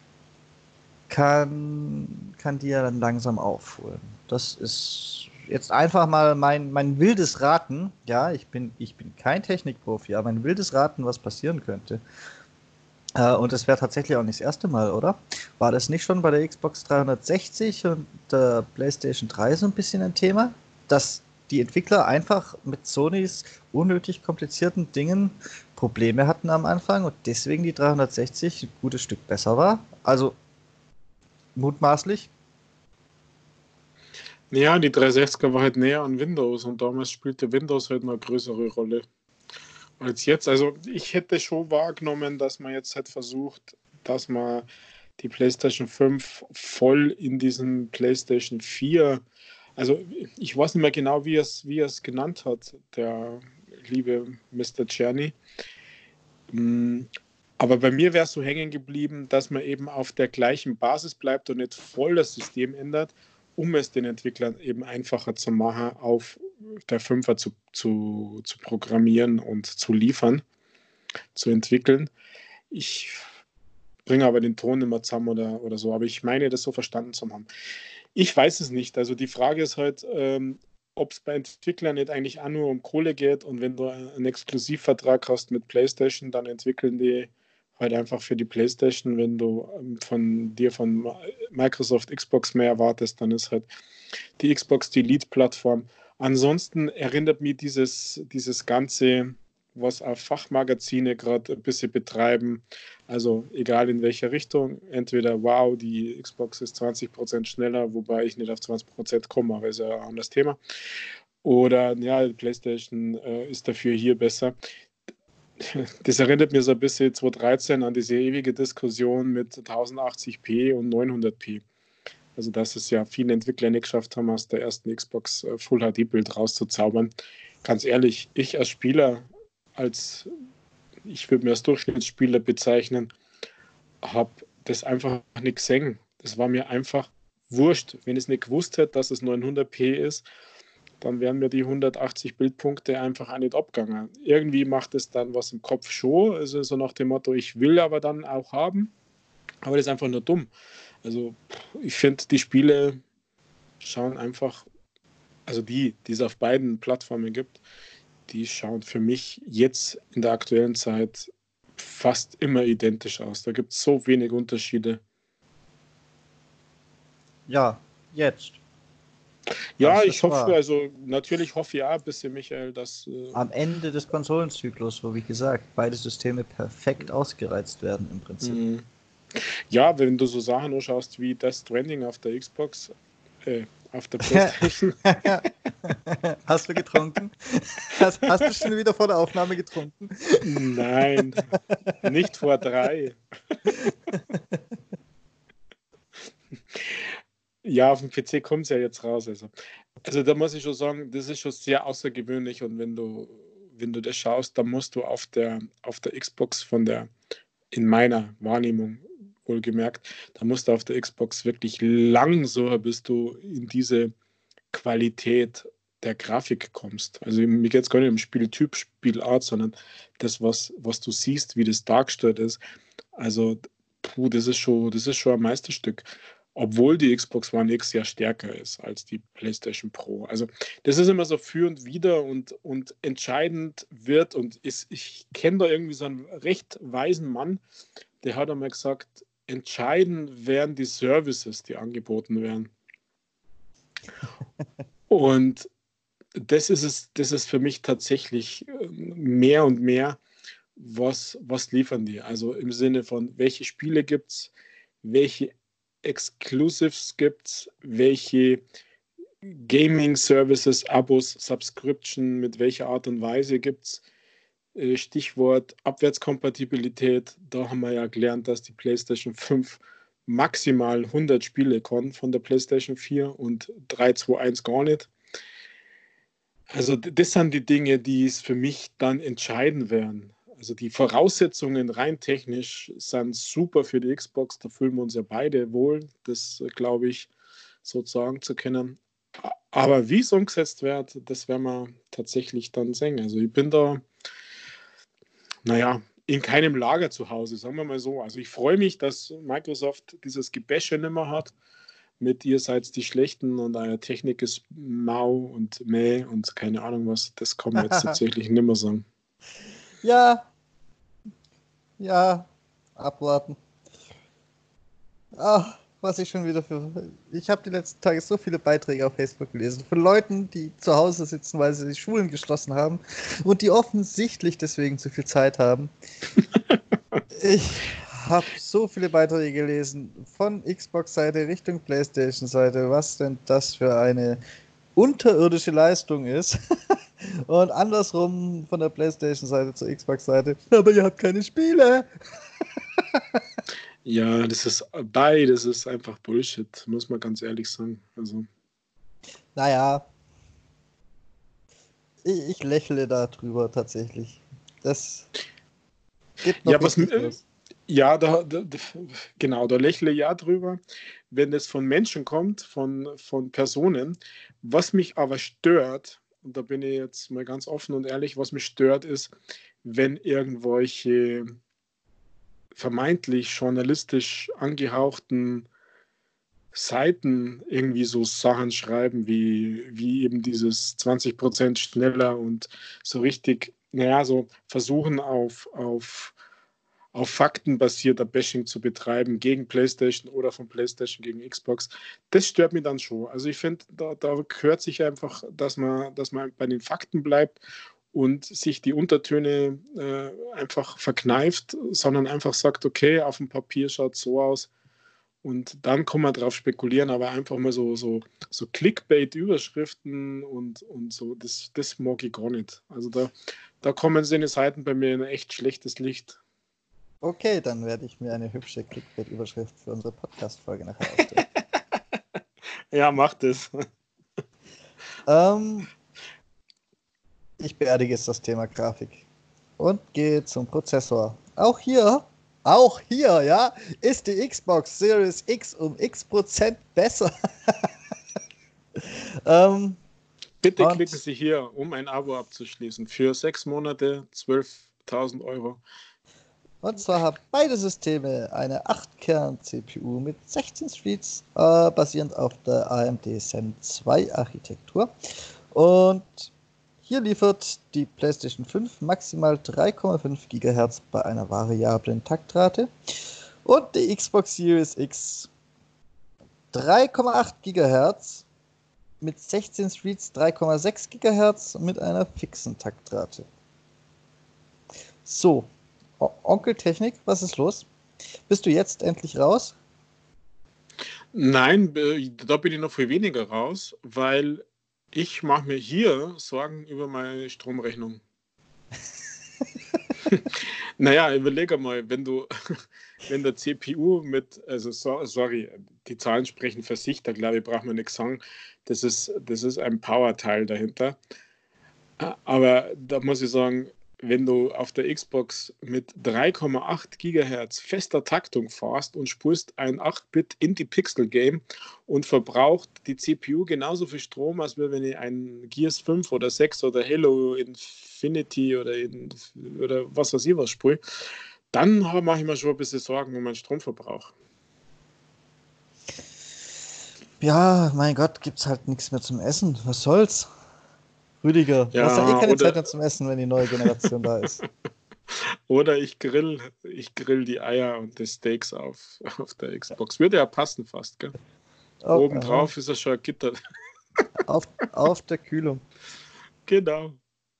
[SPEAKER 1] kann die ja dann langsam aufholen. Das ist jetzt einfach mal mein wildes Raten. Ja, ich bin kein Technikprofi, aber mein wildes Raten, was passieren könnte. Und das wäre tatsächlich auch nicht das erste Mal, oder? War das nicht schon bei der Xbox 360 und der PlayStation 3 so ein bisschen ein Thema? Dass die Entwickler einfach mit Sonys unnötig komplizierten Dingen Probleme hatten am Anfang und deswegen die 360 ein gutes Stück besser war? Also mutmaßlich.
[SPEAKER 2] Ja, die 360er war halt näher an Windows und damals spielte Windows halt eine größere Rolle als jetzt. Also ich hätte schon wahrgenommen, dass man jetzt halt versucht, dass man die PlayStation 5 voll in diesen PlayStation 4, also ich weiß nicht mehr genau, wie er es genannt hat, der liebe Mr. Czerny. Aber bei mir wäre es so hängen geblieben, dass man eben auf der gleichen Basis bleibt und nicht voll das System ändert, um es den Entwicklern eben einfacher zu machen, auf der Fünfer zu programmieren und zu liefern, zu entwickeln. Ich bringe aber den Ton immer zusammen oder so, aber ich meine, das so verstanden zu haben. Ich weiß es nicht. Also die Frage ist halt, ob es bei Entwicklern nicht eigentlich auch nur um Kohle geht und wenn du einen Exklusivvertrag hast mit PlayStation, dann entwickeln die halt einfach für die PlayStation. Wenn du von Microsoft Xbox mehr erwartest, dann ist halt die Xbox die Lead-Plattform. Ansonsten erinnert mich dieses Ganze, was auch Fachmagazine gerade ein bisschen betreiben, also egal in welche Richtung, entweder wow, die Xbox ist 20% schneller, wobei ich nicht auf 20% komme, aber ist ja ein anderes Thema. Oder ja, die PlayStation ist dafür hier besser. Das erinnert mir so ein bisschen 2013 an diese ewige Diskussion mit 1080p und 900p. Also, dass es ja viele Entwickler nicht geschafft haben, aus der ersten Xbox Full HD-Bild rauszuzaubern. Ganz ehrlich, ich als Spieler, ich würde mir als Durchschnittsspieler bezeichnen, habe das einfach nicht gesehen. Das war mir einfach wurscht. Wenn ich es nicht gewusst hätte, dass es 900p ist, dann wären mir die 180 Bildpunkte einfach auch nicht abgegangen. Irgendwie macht es dann was im Kopf schon, also so nach dem Motto, ich will aber dann auch haben, aber das ist einfach nur dumm. Also ich finde, die Spiele schauen einfach, also die es auf beiden Plattformen gibt, die schauen für mich jetzt in der aktuellen Zeit fast immer identisch aus. Da gibt es so wenig Unterschiede.
[SPEAKER 1] Ja, jetzt.
[SPEAKER 2] Ja,
[SPEAKER 1] Das
[SPEAKER 2] ich
[SPEAKER 1] ist
[SPEAKER 2] hoffe,
[SPEAKER 1] wahr.
[SPEAKER 2] also natürlich hoffe ich auch ein bisschen, Michael, dass
[SPEAKER 1] Am Ende des Konsolenzyklus, wo wie gesagt, beide Systeme perfekt ausgereizt werden im Prinzip.
[SPEAKER 2] ja, wenn du so Sachen anschaust wie Death Stranding auf der Xbox, auf der PlayStation.
[SPEAKER 1] Hast du getrunken? Hast du schon wieder vor der Aufnahme getrunken?
[SPEAKER 2] Nein, nicht vor 3. Ja, auf dem PC kommt es ja jetzt raus. Also da muss ich schon sagen, das ist schon sehr außergewöhnlich und wenn du das schaust, dann musst du auf der Xbox in meiner Wahrnehmung wohlgemerkt, da musst du auf der Xbox wirklich lang so, bis du in diese Qualität der Grafik kommst. Also mir geht es gar nicht um Spieltyp, Spielart, sondern das, was du siehst, wie das dargestellt ist. Also, das ist schon ein Meisterstück. obwohl die Xbox One X ja stärker ist als die PlayStation Pro. Also das ist immer so für und wider und entscheidend wird und ich kenne da irgendwie so einen recht weisen Mann, der hat einmal gesagt, entscheidend wären die Services, die angeboten werden. Und das ist für mich tatsächlich mehr und mehr, was liefern die? Also im Sinne von, welche Spiele gibt es, welche Exclusives gibt es, welche Gaming-Services, Abos, Subscription, mit welcher Art und Weise gibt es. Stichwort Abwärtskompatibilität, da haben wir ja gelernt, dass die PlayStation 5 maximal 100 Spiele kann von der PlayStation 4 und 321 gar nicht. Also das sind die Dinge, die es für mich dann entscheiden werden. Also die Voraussetzungen rein technisch sind super für die Xbox, da fühlen wir uns ja beide wohl, das glaube ich so sagen zu können. Aber wie es umgesetzt wird, das werden wir tatsächlich dann sehen. Also ich bin da, naja, in keinem Lager zu Hause, sagen wir mal so. Also ich freue mich, dass Microsoft dieses Gebäsche nicht mehr hat. Mit ihr seid die Schlechten und eure Technik ist mau und mäh und keine Ahnung was. Das kann man jetzt tatsächlich nicht mehr sagen.
[SPEAKER 1] Ja, ja, abwarten. Ach, was ich schon wieder für... Ich habe die letzten Tage so viele Beiträge auf Facebook gelesen von Leuten, die zu Hause sitzen, weil sie die Schulen geschlossen haben und die offensichtlich deswegen zu viel Zeit haben. Ich habe so viele Beiträge gelesen von Xbox-Seite Richtung PlayStation-Seite, was denn das für eine unterirdische Leistung ist. Und andersrum von der PlayStation-Seite zur Xbox-Seite. Aber ihr habt keine Spiele.
[SPEAKER 2] Ja, das ist beides ist einfach Bullshit, muss man ganz ehrlich sagen. Also.
[SPEAKER 1] Naja, ich lächle darüber tatsächlich. Das geht noch
[SPEAKER 2] Ja, was,
[SPEAKER 1] richtig los.
[SPEAKER 2] ja, genau, da lächle ich ja drüber, wenn das von Menschen kommt, von Personen. Was mich aber stört, und da bin ich jetzt mal ganz offen und ehrlich, was mich stört, ist, wenn irgendwelche vermeintlich journalistisch angehauchten Seiten irgendwie so Sachen schreiben, wie eben dieses 20% schneller und so richtig, naja, so versuchen auf faktenbasierter Bashing zu betreiben gegen PlayStation oder von PlayStation gegen Xbox, das stört mich dann schon. Also ich finde, da gehört sich einfach, dass man bei den Fakten bleibt und sich die Untertöne einfach verkneift, sondern einfach sagt, okay, auf dem Papier schaut es so aus und dann kann man drauf spekulieren, aber einfach mal so Clickbait-Überschriften und so, das mag ich gar nicht. Also da kommen so eine Seiten bei mir in ein echt schlechtes Licht.
[SPEAKER 1] Okay, dann werde ich mir eine hübsche Clickbait-Überschrift für unsere Podcast-Folge nachher ausdenken.
[SPEAKER 2] Ja, mach das.
[SPEAKER 1] Ich beerdige jetzt das Thema Grafik und gehe zum Prozessor. Auch hier, ja, ist die Xbox Series X um x% besser.
[SPEAKER 2] Bitte klicken Sie hier, um ein Abo abzuschließen. Für 6 Monate 12.000 Euro.
[SPEAKER 1] Und zwar haben beide Systeme eine 8-Kern-CPU mit 16 Threads, basierend auf der AMD Zen 2 Architektur. Und hier liefert die PlayStation 5 maximal 3,5 GHz bei einer variablen Taktrate und die Xbox Series X 3,8 GHz mit 16 Threads, 3,6 GHz mit einer fixen Taktrate. So, Onkel Technik, was ist los? Bist du jetzt endlich raus?
[SPEAKER 2] Nein, da bin ich noch viel weniger raus, weil ich mache mir hier Sorgen über meine Stromrechnung. Naja, überlege mal, wenn der CPU also sorry, die Zahlen sprechen für sich, da glaube ich, braucht man nichts sagen. Das ist ein Power-Teil dahinter. Aber da muss ich sagen, wenn du auf der Xbox mit 3,8 GHz fester Taktung fährst und spulst ein 8-Bit Indie-Pixel-Game und verbraucht die CPU genauso viel Strom, als wenn ich ein Gears 5 oder 6 oder Halo Infinity oder was weiß ich was spule, dann mache ich mir schon ein bisschen Sorgen um meinen Stromverbrauch.
[SPEAKER 1] Ja, mein Gott, gibt's halt nichts mehr zum Essen. Was soll's? Rüdiger, du hast ja eh
[SPEAKER 2] Ja,
[SPEAKER 1] keine Zeit
[SPEAKER 2] oder,
[SPEAKER 1] mehr zum Essen, wenn die neue Generation da ist.
[SPEAKER 2] oder ich grill die Eier und die Steaks auf der Xbox. Würde ja passen fast, gell?
[SPEAKER 1] Oh, aha.
[SPEAKER 2] Obendrauf ist ja schon ein Gitter.
[SPEAKER 1] Auf der Kühlung.
[SPEAKER 2] Genau.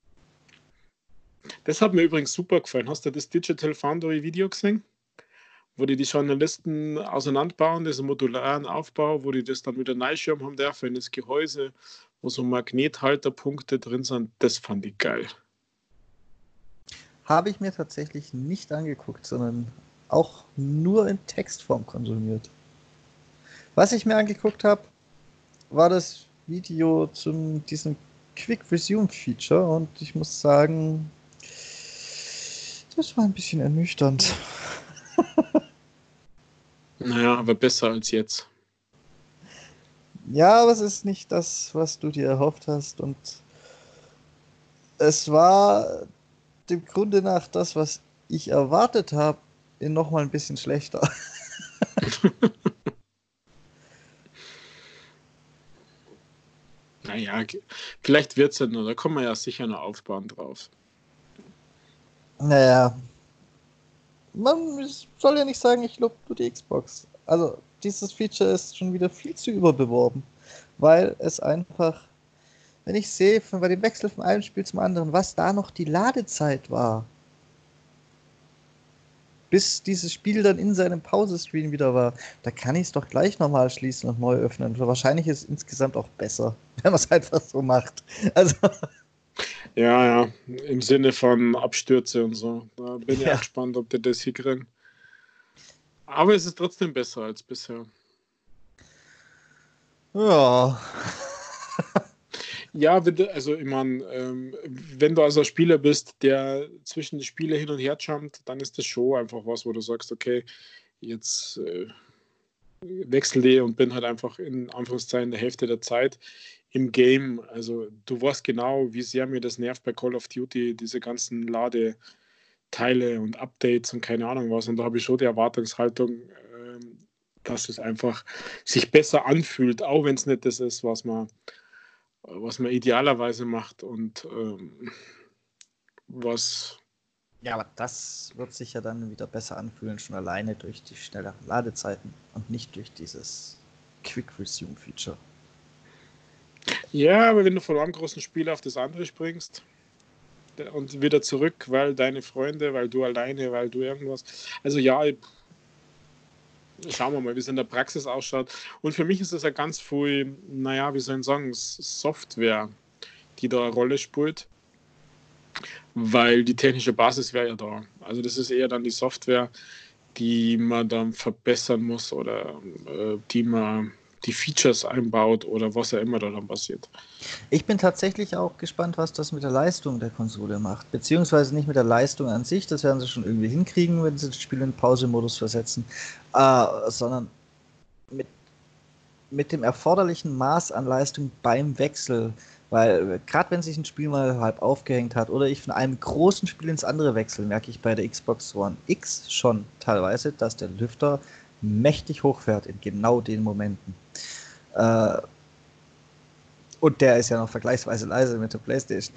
[SPEAKER 2] Das hat mir übrigens super gefallen. Hast du das Digital Foundry Video gesehen? Wo die Journalisten auseinanderbauen, diesen modularen Aufbau, wo die das dann wieder reinschirmen haben dürfen in das Gehäuse, wo so Magnethalterpunkte drin sind. Das fand ich geil.
[SPEAKER 1] Habe ich mir tatsächlich nicht angeguckt, sondern auch nur in Textform konsumiert. Was ich mir angeguckt habe, war das Video zu diesem Quick Resume Feature und ich muss sagen, das war ein bisschen ernüchternd.
[SPEAKER 2] Naja, aber besser als jetzt.
[SPEAKER 1] Ja, aber es ist nicht das, was du dir erhofft hast und es war dem Grunde nach das, was ich erwartet habe, in nochmal ein bisschen schlechter.
[SPEAKER 2] Naja, vielleicht wird es ja noch, da kommen wir ja sicher noch aufbauen drauf.
[SPEAKER 1] Naja, man soll ja nicht sagen, ich lobe nur die Xbox. Also, dieses Feature ist schon wieder viel zu überbeworben, weil es einfach, wenn ich sehe, bei dem Wechsel von einem Spiel zum anderen, was da noch die Ladezeit war, bis dieses Spiel dann in seinem Pausescreen wieder war, da kann ich es doch gleich nochmal schließen und neu öffnen. Wahrscheinlich ist es insgesamt auch besser, wenn man es einfach so macht. Also,
[SPEAKER 2] Ja, ja, im Sinne von Abstürze und so. Da bin ich auch
[SPEAKER 1] ja.
[SPEAKER 2] gespannt, ob die das hinkriegen. Aber es ist trotzdem besser als bisher.
[SPEAKER 1] Ja.
[SPEAKER 2] Ja, also ich meine, wenn du also ein Spieler bist, der zwischen die Spiele hin und her jumpt, dann ist das schon einfach was, wo du sagst, okay, jetzt wechsle die und bin halt einfach in Anführungszeichen der Hälfte der Zeit im Game. Also du weißt genau, wie sehr mir das nervt bei Call of Duty, diese ganzen Ladeteile und Updates und keine Ahnung was. Und da habe ich schon die Erwartungshaltung, dass es einfach sich besser anfühlt, auch wenn es nicht das ist, was man idealerweise macht und was.
[SPEAKER 1] Ja, aber das wird sich ja dann wieder besser anfühlen, schon alleine durch die schnelleren Ladezeiten und nicht durch dieses Quick Resume Feature.
[SPEAKER 2] Ja, aber wenn du von einem großen Spiel auf das andere springst und wieder zurück, weil deine Freunde, weil du alleine, weil du irgendwas. Also ja, schauen wir mal, wie es in der Praxis ausschaut. Und für mich ist das ja ganz viel, naja, wie soll ich sagen, Software, die da eine Rolle spielt, weil die technische Basis wäre ja da. Also das ist eher dann die Software, die man dann verbessern muss oder die man die Features einbaut oder was ja immer da dann passiert.
[SPEAKER 1] Ich bin tatsächlich auch gespannt, was das mit der Leistung der Konsole macht. Beziehungsweise nicht mit der Leistung an sich, das werden sie schon irgendwie hinkriegen, wenn sie das Spiel in Pause-Modus versetzen, sondern mit, mit dem erforderlichen Maß an Leistung beim Wechsel. Weil gerade wenn sich ein Spiel mal halb aufgehängt hat oder ich von einem großen Spiel ins andere wechsle, merke ich bei der Xbox One X schon teilweise, dass der Lüfter mächtig hochfährt in genau den Momenten. Äh, und der ist ja noch vergleichsweise leise mit der PlayStation.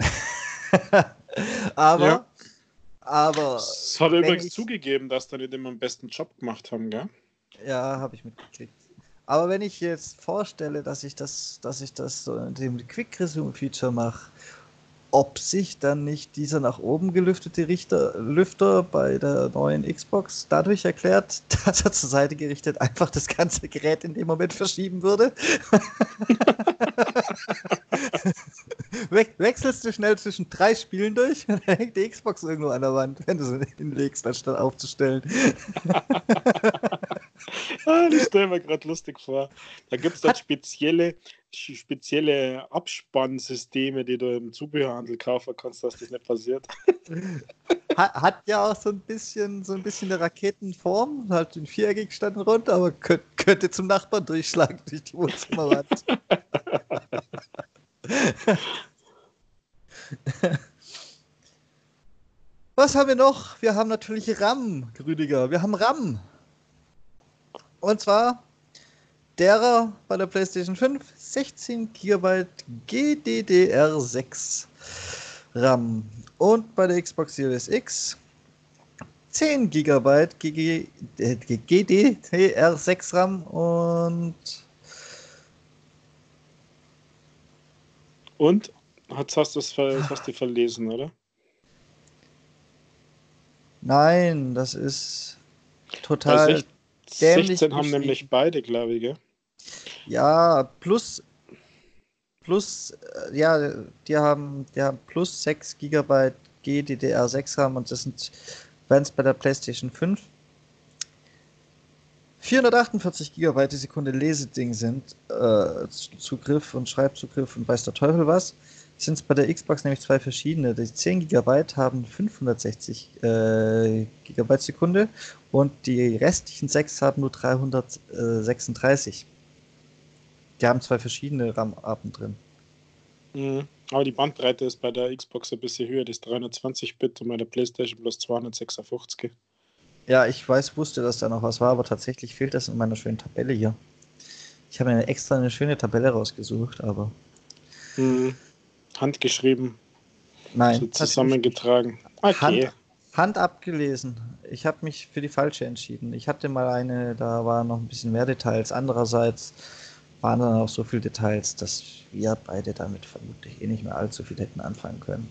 [SPEAKER 2] Ja,
[SPEAKER 1] aber, aber,
[SPEAKER 2] es hat er
[SPEAKER 1] wenn
[SPEAKER 2] übrigens
[SPEAKER 1] ich,
[SPEAKER 2] zugegeben, dass da nicht immer am besten Job gemacht haben, gell?
[SPEAKER 1] ja, habe ich mitgekriegt. Aber wenn ich jetzt vorstelle, dass ich das so in dem Quick Resume Feature mache, ob sich dann nicht dieser nach oben gelüftete Lüfter bei der neuen Xbox dadurch erklärt, dass er zur Seite gerichtet einfach das ganze Gerät in dem Moment verschieben würde. Wechselst du schnell zwischen 3 Spielen durch und dann hängt die Xbox irgendwo an der Wand, wenn du sie hinlegst, anstatt aufzustellen.
[SPEAKER 2] Das stelle ich mir gerade lustig vor. Da gibt es dann
[SPEAKER 1] Hat,
[SPEAKER 2] spezielle Abspannsysteme, die du im Zubehörhandel kaufen kannst, dass das nicht passiert.
[SPEAKER 1] hat ja auch so ein bisschen eine Raketenform, halt in viereckig stand runter, aber könnte zum Nachbarn durchschlagen durch die Wohnzimmerwand. Was haben wir noch? Wir haben natürlich RAM, Rüdiger. Wir haben RAM. Und zwar Derer bei der PlayStation 5 16 GB GDDR6 RAM und bei der Xbox Series X 10 GB GDDR6 RAM
[SPEAKER 2] Und? Hast du verlesen, oder?
[SPEAKER 1] Nein, das ist
[SPEAKER 2] Bei
[SPEAKER 1] total dämlich
[SPEAKER 2] 16 haben nämlich
[SPEAKER 1] geschrieben.
[SPEAKER 2] beide, glaube ich, gell?
[SPEAKER 1] Ja, ja, die haben plus 6 GB GDDR6 RAM und das sind, wenn es bei der PlayStation 5 448 GB die Sekunde Leseding sind, Zugriff und Schreibzugriff und weiß der Teufel was, sind es bei der Xbox nämlich zwei verschiedene. Die 10 GB haben 560 GB Sekunde und die restlichen 6 haben nur 336. Die haben zwei verschiedene RAM-Arten drin.
[SPEAKER 2] Mhm. Aber die Bandbreite ist bei der Xbox ein bisschen höher, das ist 320-Bit und bei der PlayStation plus 256.
[SPEAKER 1] Ja, ich wusste, dass da noch was war, aber tatsächlich fehlt das in meiner schönen Tabelle hier. Ich habe mir extra eine schöne Tabelle rausgesucht, aber
[SPEAKER 2] Mhm. Handgeschrieben, so
[SPEAKER 1] nein, natürlich nicht.
[SPEAKER 2] zusammengetragen. Okay.
[SPEAKER 1] Hand abgelesen. Ich habe mich für die falsche entschieden. Ich hatte mal eine, da waren noch ein bisschen mehr Details. Andererseits waren dann auch so viele Details, dass wir beide damit vermutlich nicht mehr allzu viel hätten anfangen können.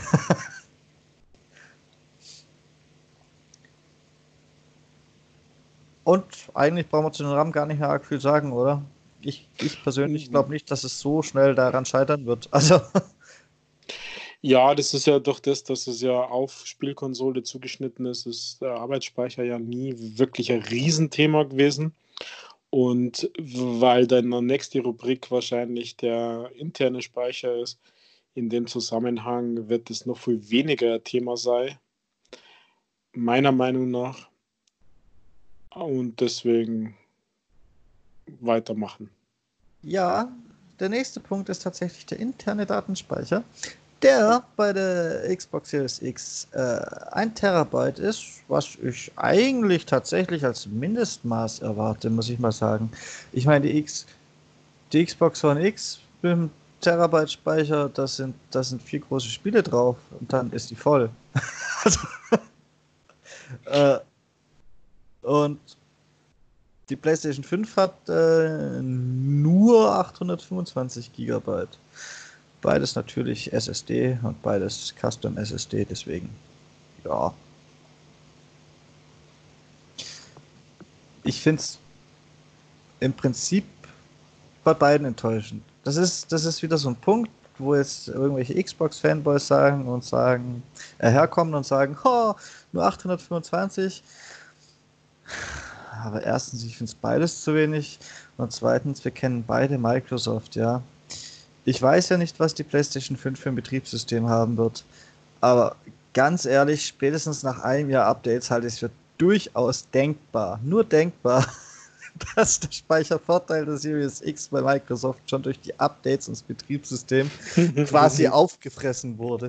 [SPEAKER 1] Und eigentlich brauchen wir zu den RAM gar nicht mehr arg viel sagen, oder? Ich persönlich glaube nicht, dass es so schnell daran scheitern wird. Also,
[SPEAKER 2] Ja, das ist ja durch das, dass es ja auf Spielkonsole zugeschnitten ist der Arbeitsspeicher ja nie wirklich ein Riesenthema gewesen. Und weil dann die nächste Rubrik wahrscheinlich der interne Speicher ist, in dem Zusammenhang wird es noch viel weniger ein Thema sein, meiner Meinung nach. Und deswegen weitermachen.
[SPEAKER 1] ja, der nächste Punkt ist tatsächlich der interne Datenspeicher, der bei der Xbox Series X 1 Terabyte ist, was ich eigentlich tatsächlich als Mindestmaß erwarte, muss ich mal sagen. Ich meine, die Xbox One X mit einem Terabyte Speicher, das sind 4 große Spiele drauf und dann ist die voll. Also, äh, und die PlayStation 5 hat nur 825 Gigabyte. Beides natürlich SSD und beides Custom SSD, deswegen, ja. Ich finde es im Prinzip bei beiden enttäuschend. Das ist wieder so ein Punkt, wo jetzt irgendwelche Xbox-Fanboys herkommen und sagen, oh, nur 825. Aber erstens, ich finde es beides zu wenig. Und zweitens, wir kennen beide Microsoft, ja. Ich weiß ja nicht, was die PlayStation 5 für ein Betriebssystem haben wird. Aber ganz ehrlich, spätestens nach einem Jahr Updates halte ich es für durchaus denkbar, nur denkbar, dass der Speichervorteil der Series X bei Microsoft schon durch die Updates ins Betriebssystem quasi aufgefressen wurde.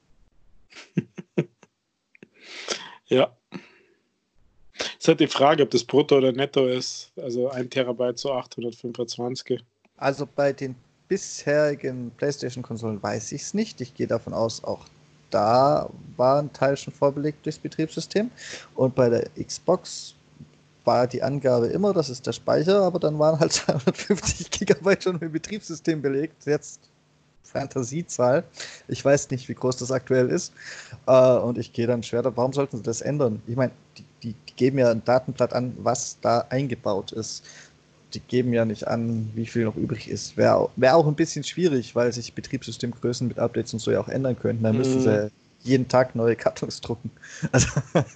[SPEAKER 2] Ja. Ist halt die Frage, ob das brutto oder netto ist. Also 1 Terabyte zu 825.
[SPEAKER 1] Also bei den bisherigen PlayStation-Konsolen weiß ich es nicht. Ich gehe davon aus, auch da war ein Teil schon vorbelegt durchs Betriebssystem. Und bei der Xbox war die Angabe immer, das ist der Speicher, aber dann waren halt 250 Gigabyte schon im Betriebssystem belegt. Jetzt Fantasiezahl. Ich weiß nicht, wie groß das aktuell ist. Und ich gehe dann schwer, warum sollten sie das ändern? Ich meine, die geben ja ein Datenblatt an, was da eingebaut ist. Die geben ja nicht an, wie viel noch übrig ist. Wäre auch ein bisschen schwierig, weil sich Betriebssystemgrößen mit Updates und so ja auch ändern könnten. Da müssten sie jeden Tag neue Kartons drucken. Also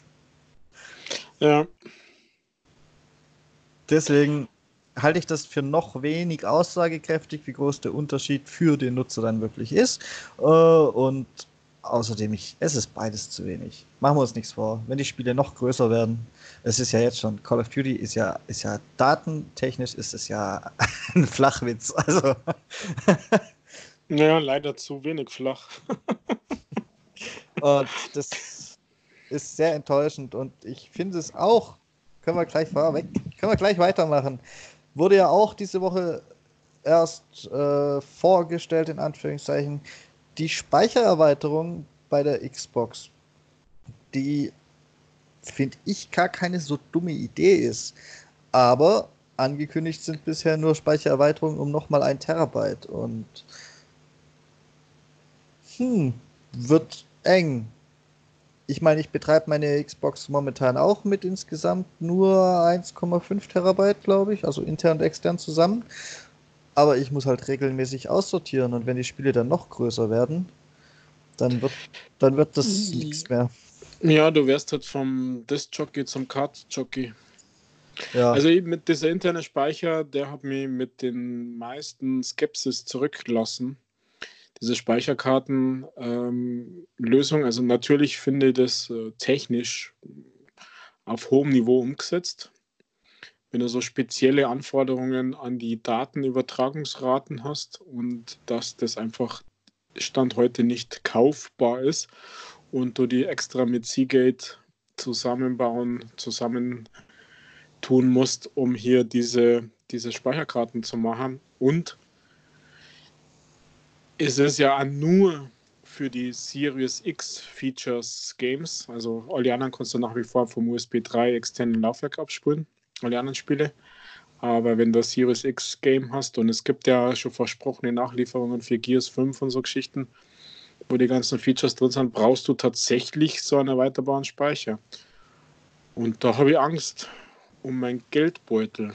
[SPEAKER 2] Ja.
[SPEAKER 1] deswegen halte ich das für noch wenig aussagekräftig, wie groß der Unterschied für den Nutzer dann wirklich ist. Und außerdem, es ist beides zu wenig. Machen wir uns nichts vor. Wenn die Spiele noch größer werden, es ist ja jetzt schon, Call of Duty ist ja datentechnisch ist es ja ein Flachwitz. Also
[SPEAKER 2] Naja, leider zu wenig flach.
[SPEAKER 1] und das ist sehr enttäuschend und ich finde es auch, können wir gleich weitermachen. Wurde ja auch diese Woche erst vorgestellt, in Anführungszeichen, die Speichererweiterung bei der Xbox, die, finde ich, gar keine so dumme Idee ist. Aber angekündigt sind bisher nur Speichererweiterungen um nochmal 1 Terabyte und wird eng. Ich meine, ich betreibe meine Xbox momentan auch mit insgesamt nur 1,5 Terabyte, glaube ich, also intern und extern zusammen. Aber ich muss halt regelmäßig aussortieren und wenn die Spiele dann noch größer werden, dann wird, dann wird das nichts mehr.
[SPEAKER 2] Ja, du wärst halt vom Disk-Jockey zum Card-Jockey.
[SPEAKER 1] Ja,
[SPEAKER 2] Also mit dieser interne Speicher, der hat mich mit den meisten Skepsis zurückgelassen. Diese Speicherkarten-Lösung, also natürlich finde ich das technisch auf hohem Niveau umgesetzt. Wenn du so spezielle Anforderungen an die Datenübertragungsraten hast und dass das einfach Stand heute nicht kaufbar ist und du die extra mit Seagate zusammentun musst, um hier diese Speicherkarten zu machen. Und es ist ja nur für die Series X Features Games, also alle anderen kannst du nach wie vor vom USB 3 externen Laufwerk abspulen, alle anderen Spiele. Aber wenn du das Series X Game hast und es gibt ja schon versprochene Nachlieferungen für Gears 5 und so Geschichten, wo die ganzen Features drin sind, brauchst du tatsächlich so einen erweiterbaren Speicher. Und da habe ich Angst um meinen Geldbeutel.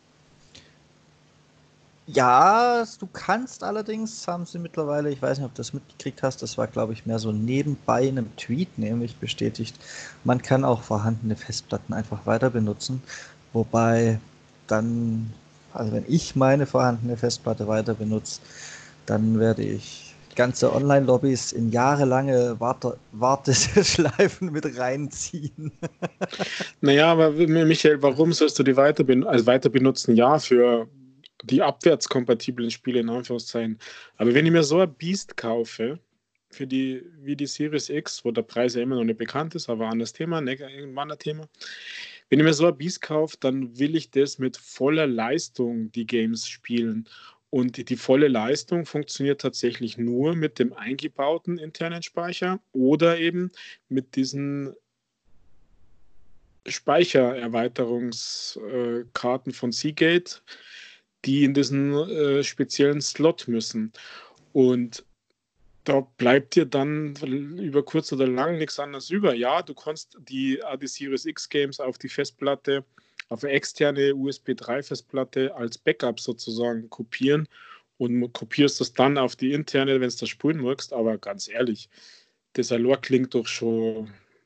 [SPEAKER 1] ja, du kannst allerdings, haben sie mittlerweile, ich weiß nicht, ob du das mitgekriegt hast, das war, glaube ich, mehr so nebenbei in einem Tweet nämlich bestätigt, man kann auch vorhandene Festplatten einfach weiter benutzen, wobei dann, also wenn ich meine vorhandene Festplatte weiter benutze, dann werde ich ganze Online-Lobbys in jahrelange Warteschleifen mit reinziehen.
[SPEAKER 2] Naja, aber Michael, warum sollst du die weiter benutzen? Ja, für die abwärtskompatiblen Spiele in Anführungszeichen. Aber wenn ich mir so ein Biest kaufe, wie die Series X, wo der Preis ja immer noch nicht bekannt ist, aber anderes Thema, irgendwann ein Thema. Wenn ich mir so ein Biest kaufe, dann will ich das mit voller Leistung die Games spielen. Und die volle Leistung funktioniert tatsächlich nur mit dem eingebauten internen Speicher oder eben mit diesen Speichererweiterungskarten von Seagate, die in diesen speziellen Slot müssen. Und da bleibt dir dann über kurz oder lang nichts anderes über. Ja, du kannst die Series X Games auf die Festplatte, auf eine externe USB 3 Festplatte als Backup sozusagen kopieren und kopierst das dann auf die interne, wenn du das spulen magst. Aber ganz ehrlich, das Allure klingt doch schon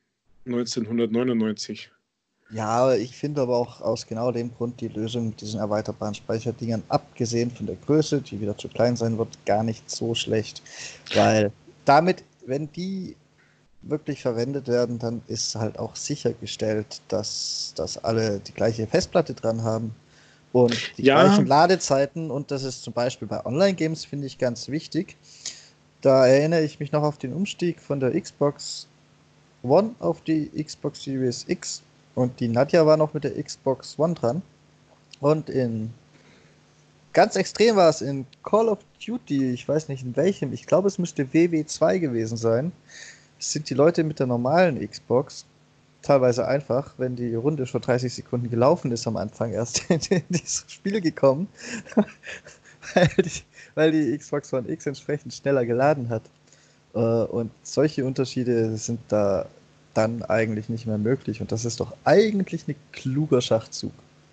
[SPEAKER 2] 1999.
[SPEAKER 1] Ja, ich finde aber auch aus genau dem Grund die Lösung mit diesen erweiterbaren Speicherdingern, abgesehen von der Größe, die wieder zu klein sein wird, gar nicht so schlecht. Weil damit, wenn die wirklich verwendet werden, dann ist halt auch sichergestellt, dass alle die gleiche Festplatte dran haben und die
[SPEAKER 2] Ja,
[SPEAKER 1] gleichen Ladezeiten. Und das ist zum Beispiel bei Online-Games, finde ich, ganz wichtig. Da erinnere ich mich noch auf den Umstieg von der Xbox One auf die Xbox Series X und die Nadja war noch mit der Xbox One dran. Und in ganz extrem war es in Call of Duty, ich weiß nicht in welchem, ich glaube es müsste WW2 gewesen sein. Sind die Leute mit der normalen Xbox teilweise einfach, wenn die Runde schon 30 Sekunden gelaufen ist am Anfang erst in dieses Spiel gekommen, weil die, weil die Xbox One X entsprechend schneller geladen hat. Und solche Unterschiede sind da dann eigentlich nicht mehr möglich. Und das ist doch eigentlich ein kluger Schachzug.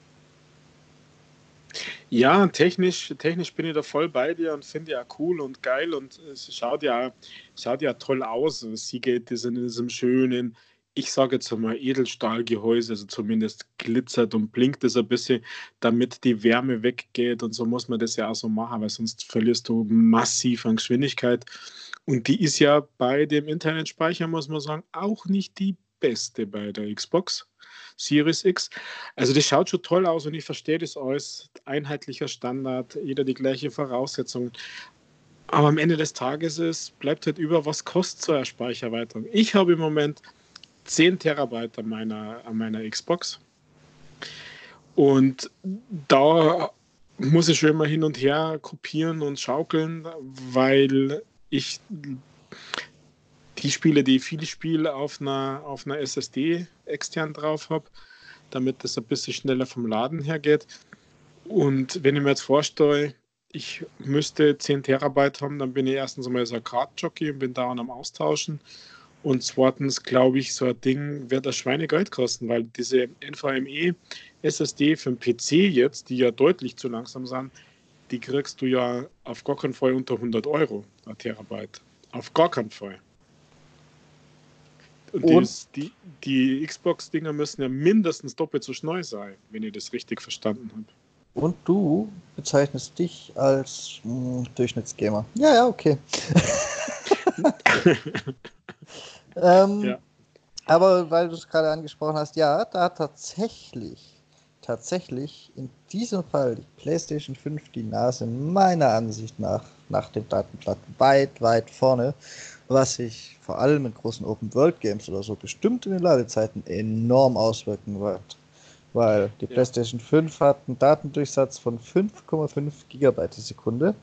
[SPEAKER 2] ja, technisch bin ich da voll bei dir und finde ja cool und geil und es schaut ja toll aus. Seagate ist in diesem schönen, ich sage jetzt mal Edelstahlgehäuse, also zumindest glitzert und blinkt es ein bisschen, damit die Wärme weggeht und so muss man das ja auch so machen, weil sonst verlierst du massiv an Geschwindigkeit. Und die ist ja bei dem Internetspeicher, muss man sagen, auch nicht die beste bei der Xbox Series X. Also das schaut schon toll aus und ich verstehe das alles. Einheitlicher Standard, jeder die gleiche Voraussetzungen. Aber am Ende des Tages bleibt halt über, was kostet so eine Speichererweiterung. Ich habe im Moment 10 Terabyte an meiner Xbox Und da muss ich schon immer hin und her kopieren und schaukeln, weil ich die Spiele, die ich viele Spiele auf einer SSD extern drauf habe, damit das ein bisschen schneller vom Laden her geht. Und wenn ich mir jetzt vorstelle, ich müsste 10 Terabyte haben, dann bin ich erstens einmal so ein Kartenjockey und bin dauernd am Austauschen. Und zweitens glaube ich, so ein Ding wird das Schweinegeld kosten, weil diese NVMe SSD für den PC jetzt, die ja deutlich zu langsam sind, die kriegst du ja auf gar keinen Fall unter 100 Euro, ein Terabyte. Auf gar keinen Fall. Und die Xbox-Dinger müssen ja mindestens doppelt so schnell sein, wenn ich das richtig verstanden habe.
[SPEAKER 1] Und du bezeichnest dich als Durchschnittsgamer. Ja, ja, okay.
[SPEAKER 2] Ja.
[SPEAKER 1] Aber weil du es gerade angesprochen hast, ja, da hat tatsächlich in diesem Fall die PlayStation 5 die Nase meiner Ansicht nach den Datenplatten weit vorne, was sich vor allem in großen Open-World-Games oder so bestimmt in den Ladezeiten enorm auswirken wird. Weil die PlayStation 5 hat einen Datendurchsatz von 5,5 Gigabyte die Sekunde.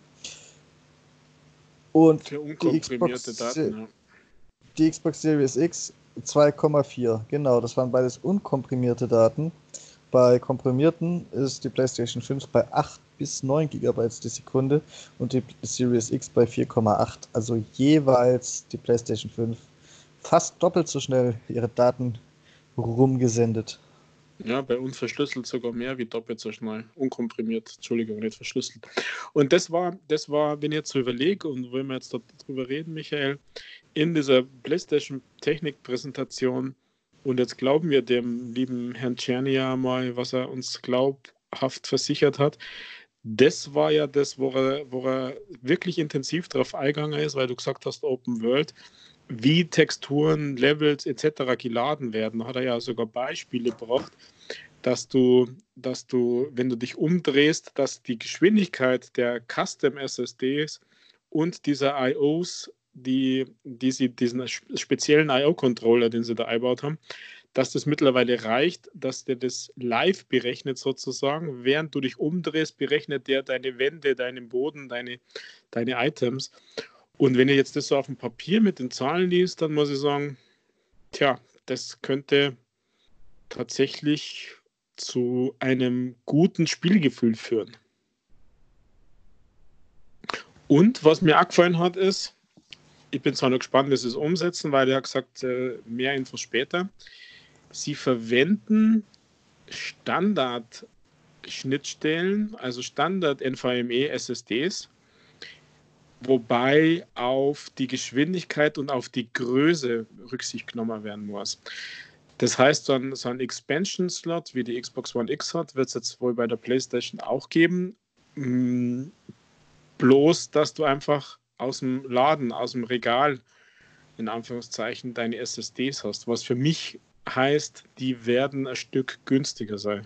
[SPEAKER 1] Und
[SPEAKER 2] für unkomprimierte Daten, ja.
[SPEAKER 1] Die Xbox Series X 2,4. Genau, das waren beides unkomprimierte Daten. Bei komprimierten ist die PlayStation 5 bei 8 bis 9 Gigabyte die Sekunde und die Series X bei 4,8. Also jeweils die PlayStation 5 fast doppelt so schnell ihre Daten rumgesendet.
[SPEAKER 2] Ja, bei uns verschlüsselt sogar mehr wie doppelt so schnell. Unkomprimiert, Entschuldigung, nicht verschlüsselt. Und das war, wenn ich jetzt so überlege und wollen wir jetzt darüber reden, Michael, in dieser PlayStation-Technik-Präsentation, und jetzt glauben wir dem lieben Herrn Czernia mal, was er uns glaubhaft versichert hat. Das war ja das, wo er wirklich intensiv darauf eingegangen ist, weil du gesagt hast, Open World, wie Texturen, Levels etc. geladen werden. Da hat er ja sogar Beispiele gebracht, dass du, wenn du dich umdrehst, dass die Geschwindigkeit der Custom SSDs und dieser IOs, diesen speziellen IO-Controller, den sie da eingebaut haben, dass das mittlerweile reicht, dass der das live berechnet sozusagen. Während du dich umdrehst, berechnet der deine Wände, deinen Boden, deine Items. Und wenn ihr jetzt das so auf dem Papier mit den Zahlen liest, dann muss ich sagen, tja, das könnte tatsächlich zu einem guten Spielgefühl führen. Und was mir auch gefallen hat, ist, ich bin zwar noch gespannt, wie sie es umsetzen, weil er hat gesagt, mehr Infos später. Sie verwenden Standard-Schnittstellen, also Standard-NVMe-SSDs, wobei auf die Geschwindigkeit und auf die Größe Rücksicht genommen werden muss. Das heißt, so ein Expansion-Slot, wie die Xbox One X hat, wird es jetzt wohl bei der PlayStation auch geben. Bloß, dass du einfach aus dem Laden, aus dem Regal, in Anführungszeichen, deine SSDs hast. Was für mich heißt, die werden ein Stück günstiger sein.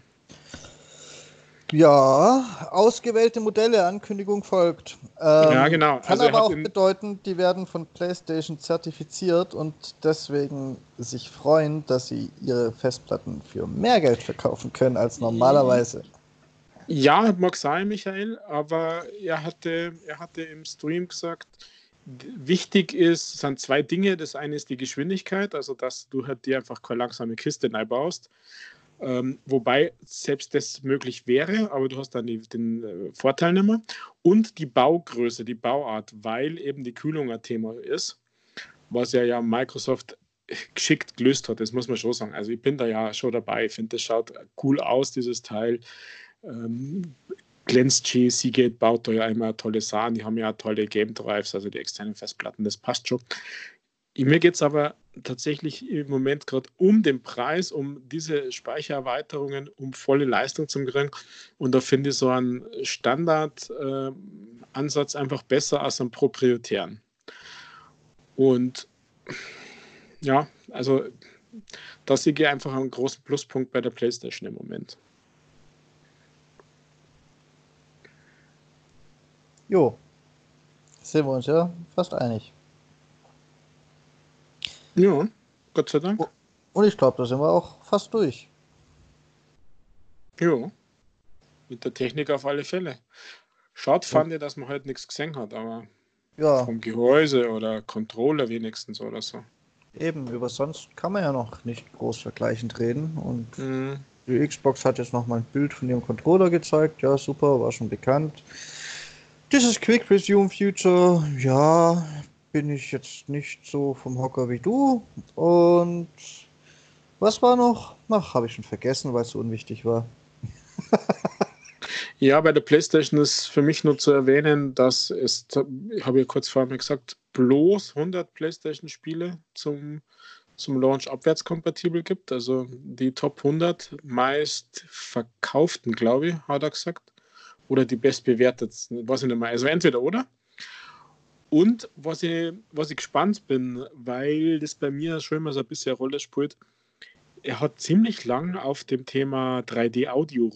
[SPEAKER 1] Ja, ausgewählte Modelle, Ankündigung folgt.
[SPEAKER 2] Ja, genau.
[SPEAKER 1] Kann aber auch bedeuten, die werden von PlayStation zertifiziert und deswegen sich freuen, dass sie ihre Festplatten für mehr Geld verkaufen können als normalerweise.
[SPEAKER 2] Ja, mag sein, Michael, aber er hatte im Stream gesagt, wichtig sind zwei Dinge. Das eine ist die Geschwindigkeit, also dass du halt dir einfach keine langsame Kiste reinbaust. Wobei selbst das möglich wäre, aber du hast dann den Vorteil nicht mehr. Und die Baugröße, die Bauart, weil eben die Kühlung ein Thema ist, was ja Microsoft geschickt gelöst hat, das muss man schon sagen. Also ich bin da ja schon dabei, ich finde, das schaut cool aus, dieses Teil. Glensgy, Seagate baut da ja immer tolle Sachen, die haben ja tolle Game Drives, also die externen Festplatten, das passt schon. Mir geht es aber tatsächlich im Moment gerade um den Preis, um diese Speichererweiterungen, um volle Leistung zu kriegen. Und da finde ich so einen Standard-Ansatz einfach besser als einen proprietären. Und ja, also da sehe ich einfach einen großen Pluspunkt bei der PlayStation im Moment.
[SPEAKER 1] Jo, sind wir uns ja fast einig.
[SPEAKER 2] Ja, Gott sei Dank.
[SPEAKER 1] Und ich glaube, da sind wir auch fast durch.
[SPEAKER 2] Ja, mit der Technik auf alle Fälle. Schade
[SPEAKER 1] Und
[SPEAKER 2] fand ich, dass man halt nichts gesehen hat, aber
[SPEAKER 1] ja,
[SPEAKER 2] vom Gehäuse oder Controller wenigstens oder so.
[SPEAKER 1] eben, über sonst kann man ja noch nicht groß vergleichend reden. Und
[SPEAKER 2] Mhm.
[SPEAKER 1] die Xbox hat jetzt noch mal ein Bild von ihrem Controller gezeigt. Ja, super, war schon bekannt. Dieses Quick Resume Future, ja, bin ich jetzt nicht so vom Hocker wie du. Und was war noch? Ach, habe ich schon vergessen, weil es so unwichtig war.
[SPEAKER 2] Ja, bei der PlayStation ist für mich nur zu erwähnen, dass es, ich habe ja kurz vorher mal gesagt, bloß 100 PlayStation-Spiele zum Launch abwärtskompatibel gibt. Also die Top 100 meist verkauften, glaube ich, hat er gesagt. Oder die bestbewertetsten, weiß ich nicht mehr. Also entweder oder. Und was ich gespannt bin, weil das bei mir schon immer so ein bisschen eine Rolle spielt, er hat ziemlich lang auf dem Thema 3D-Audio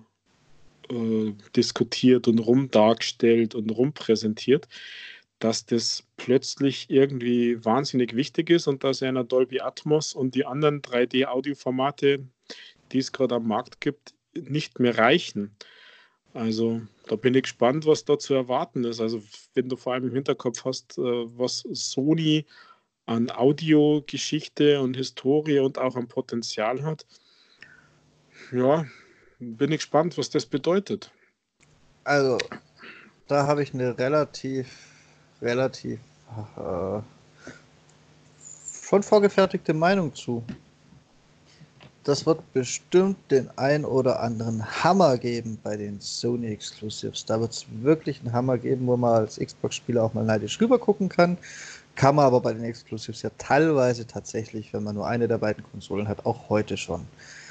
[SPEAKER 2] diskutiert und rumdargestellt und rumpräsentiert, dass das plötzlich irgendwie wahnsinnig wichtig ist und dass einer Dolby Atmos und die anderen 3D-Audio-Formate, die es gerade am Markt gibt, nicht mehr reichen. Also da bin ich gespannt, was da zu erwarten ist. Also wenn du vor allem im Hinterkopf hast, was Sony an Audiogeschichte und Historie und auch an Potenzial hat, ja, bin ich gespannt, was das bedeutet.
[SPEAKER 1] Also, da habe ich eine relativ äh, schon vorgefertigte Meinung zu. Das wird bestimmt den ein oder anderen Hammer geben bei den Sony Exclusives. Da wird es wirklich einen Hammer geben, wo man als Xbox-Spieler auch mal neidisch rüber gucken kann. Kann man aber bei den Exclusives ja teilweise tatsächlich, wenn man nur eine der beiden Konsolen hat, auch heute schon.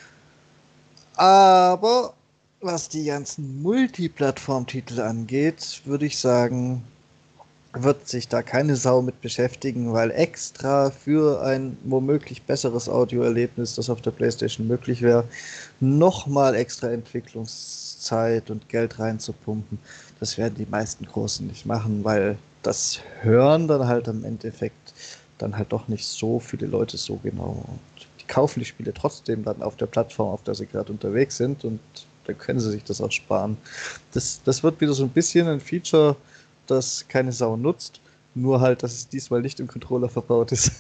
[SPEAKER 1] Aber was die ganzen Multiplattform-Titel angeht, würde ich sagen, wird sich da keine Sau mit beschäftigen, weil extra für ein womöglich besseres Audioerlebnis, das auf der PlayStation möglich wäre, nochmal extra Entwicklungszeit und Geld reinzupumpen. Das werden die meisten Großen nicht machen, weil das hören dann halt im Endeffekt dann halt doch nicht so viele Leute so genau. Und die kaufen die Spiele trotzdem dann auf der Plattform, auf der sie gerade unterwegs sind, und dann können sie sich das auch sparen. Das wird wieder so ein bisschen ein Feature, das keine Sau nutzt, nur halt, dass es diesmal nicht im Controller verbaut ist.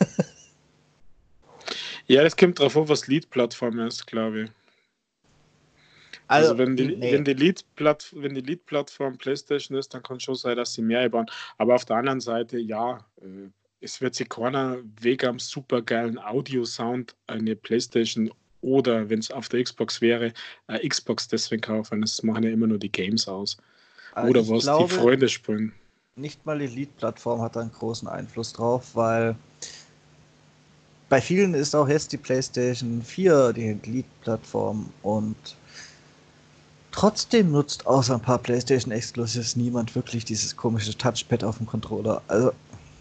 [SPEAKER 2] Ja, das kommt drauf an, was Lead-Plattform ist, glaube ich. Also
[SPEAKER 1] Also, nee.
[SPEAKER 2] Wenn die Lead-Plattform PlayStation ist, dann kann es schon sein, dass sie mehr bauen. Aber auf der anderen Seite, ja, es wird sich keiner wegen am supergeilen Audio-Sound eine PlayStation oder, wenn es auf der Xbox wäre, eine Xbox deswegen kaufen. Das machen ja immer nur die Games aus. Oder
[SPEAKER 1] Ich
[SPEAKER 2] was die
[SPEAKER 1] glaube,
[SPEAKER 2] Freunde spielen.
[SPEAKER 1] nicht mal die Lead-Plattform hat da einen großen Einfluss drauf, weil bei vielen ist auch jetzt die PlayStation 4 die Lead-Plattform, und trotzdem nutzt außer ein paar PlayStation Exclusives niemand wirklich dieses komische Touchpad auf dem Controller. Also,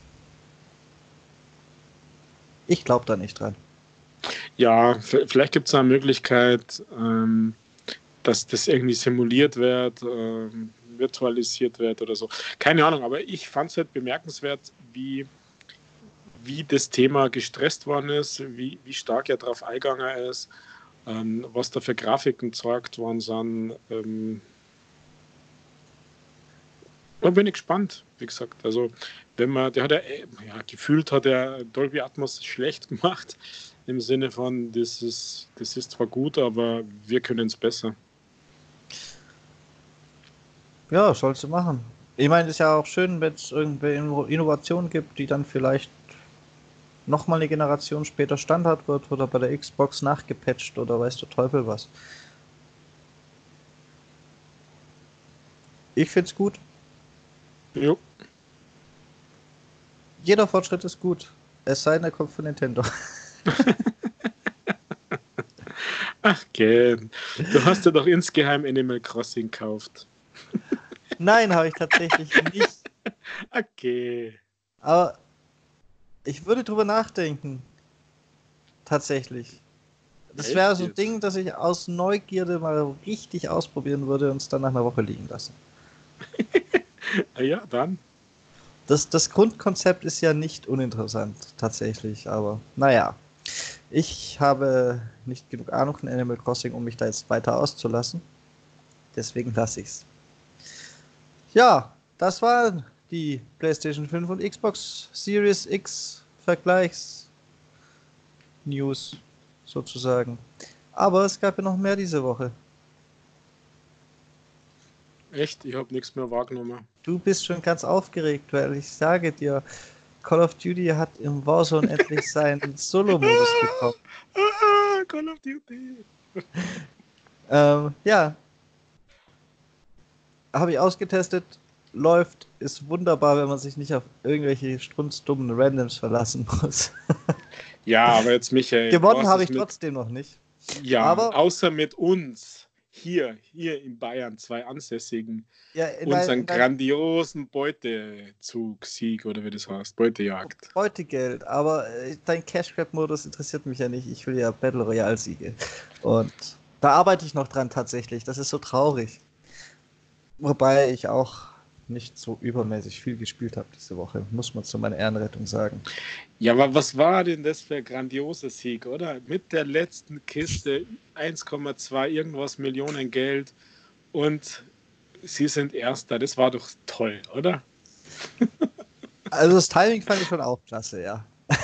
[SPEAKER 1] ich glaube da nicht dran.
[SPEAKER 2] Ja, vielleicht gibt es eine Möglichkeit, dass das irgendwie simuliert wird, virtualisiert wird oder so. Keine Ahnung, aber ich fand es halt bemerkenswert, wie das Thema gestresst worden ist, wie stark er darauf eingegangen ist, was da für Grafiken gezeigt worden sind. Da bin ich gespannt, wie gesagt. Also, wenn man, der hat ja, gefühlt hat er Dolby Atmos schlecht gemacht, im Sinne von, das ist zwar gut, aber wir können es besser.
[SPEAKER 1] Ja, sollst du machen. Ich meine, es ist ja auch schön, wenn es irgendwelche Innovationen gibt, die dann vielleicht nochmal eine Generation später Standard wird oder bei der Xbox nachgepatcht oder weiß der Teufel was. Ich find's gut.
[SPEAKER 2] Jo.
[SPEAKER 1] Jeder Fortschritt ist gut. Es sei denn, er kommt von Nintendo.
[SPEAKER 2] Ach, gern. Du hast ja doch insgeheim Animal Crossing gekauft.
[SPEAKER 1] Nein, habe ich tatsächlich nicht.
[SPEAKER 2] Okay.
[SPEAKER 1] Aber ich würde drüber nachdenken. Tatsächlich. Das wäre
[SPEAKER 2] Echt
[SPEAKER 1] so ein
[SPEAKER 2] jetzt?
[SPEAKER 1] Ding, das ich aus Neugierde mal richtig ausprobieren würde und es dann nach einer Woche liegen lassen.
[SPEAKER 2] Ja, dann.
[SPEAKER 1] Das Grundkonzept ist ja nicht uninteressant, tatsächlich, aber naja. Ich habe nicht genug Ahnung von Animal Crossing, um mich da jetzt weiter auszulassen. Deswegen lasse ich's. Ja, das waren die PlayStation 5 und Xbox Series X Vergleichs-News sozusagen. Aber es gab ja noch mehr diese Woche.
[SPEAKER 2] Echt? Ich habe nichts mehr wahrgenommen.
[SPEAKER 1] Du bist schon ganz aufgeregt, weil ich sage dir, Call of Duty hat im Warzone endlich seinen Solo-Modus bekommen.
[SPEAKER 2] Call of Duty.
[SPEAKER 1] Ja, habe ich ausgetestet, läuft, ist wunderbar, wenn man sich nicht auf irgendwelche strunzdummen Randoms verlassen muss.
[SPEAKER 2] Ja, aber jetzt Michael.
[SPEAKER 1] Gewonnen habe ich trotzdem noch nicht.
[SPEAKER 2] Ja,
[SPEAKER 1] aber
[SPEAKER 2] außer mit uns. Hier in Bayern, 2 Ansässigen.
[SPEAKER 1] ja,
[SPEAKER 2] Unseren grandiosen Beutezug-Sieg, oder wie das heißt, Beutejagd.
[SPEAKER 1] Beutegeld, aber dein Cash-Grab-Modus interessiert mich ja nicht. Ich will ja Battle Royale-Siege. Und da arbeite ich noch dran tatsächlich. Das ist so traurig. Wobei ich auch nicht so übermäßig viel gespielt habe diese Woche, muss man zu meiner Ehrenrettung sagen.
[SPEAKER 2] Ja, aber was war denn das für ein grandioser Sieg, oder? Mit der letzten Kiste 1,2 irgendwas Millionen Geld und sie sind Erster. Das war doch toll, oder?
[SPEAKER 1] Also das Timing fand ich schon auch klasse, ja.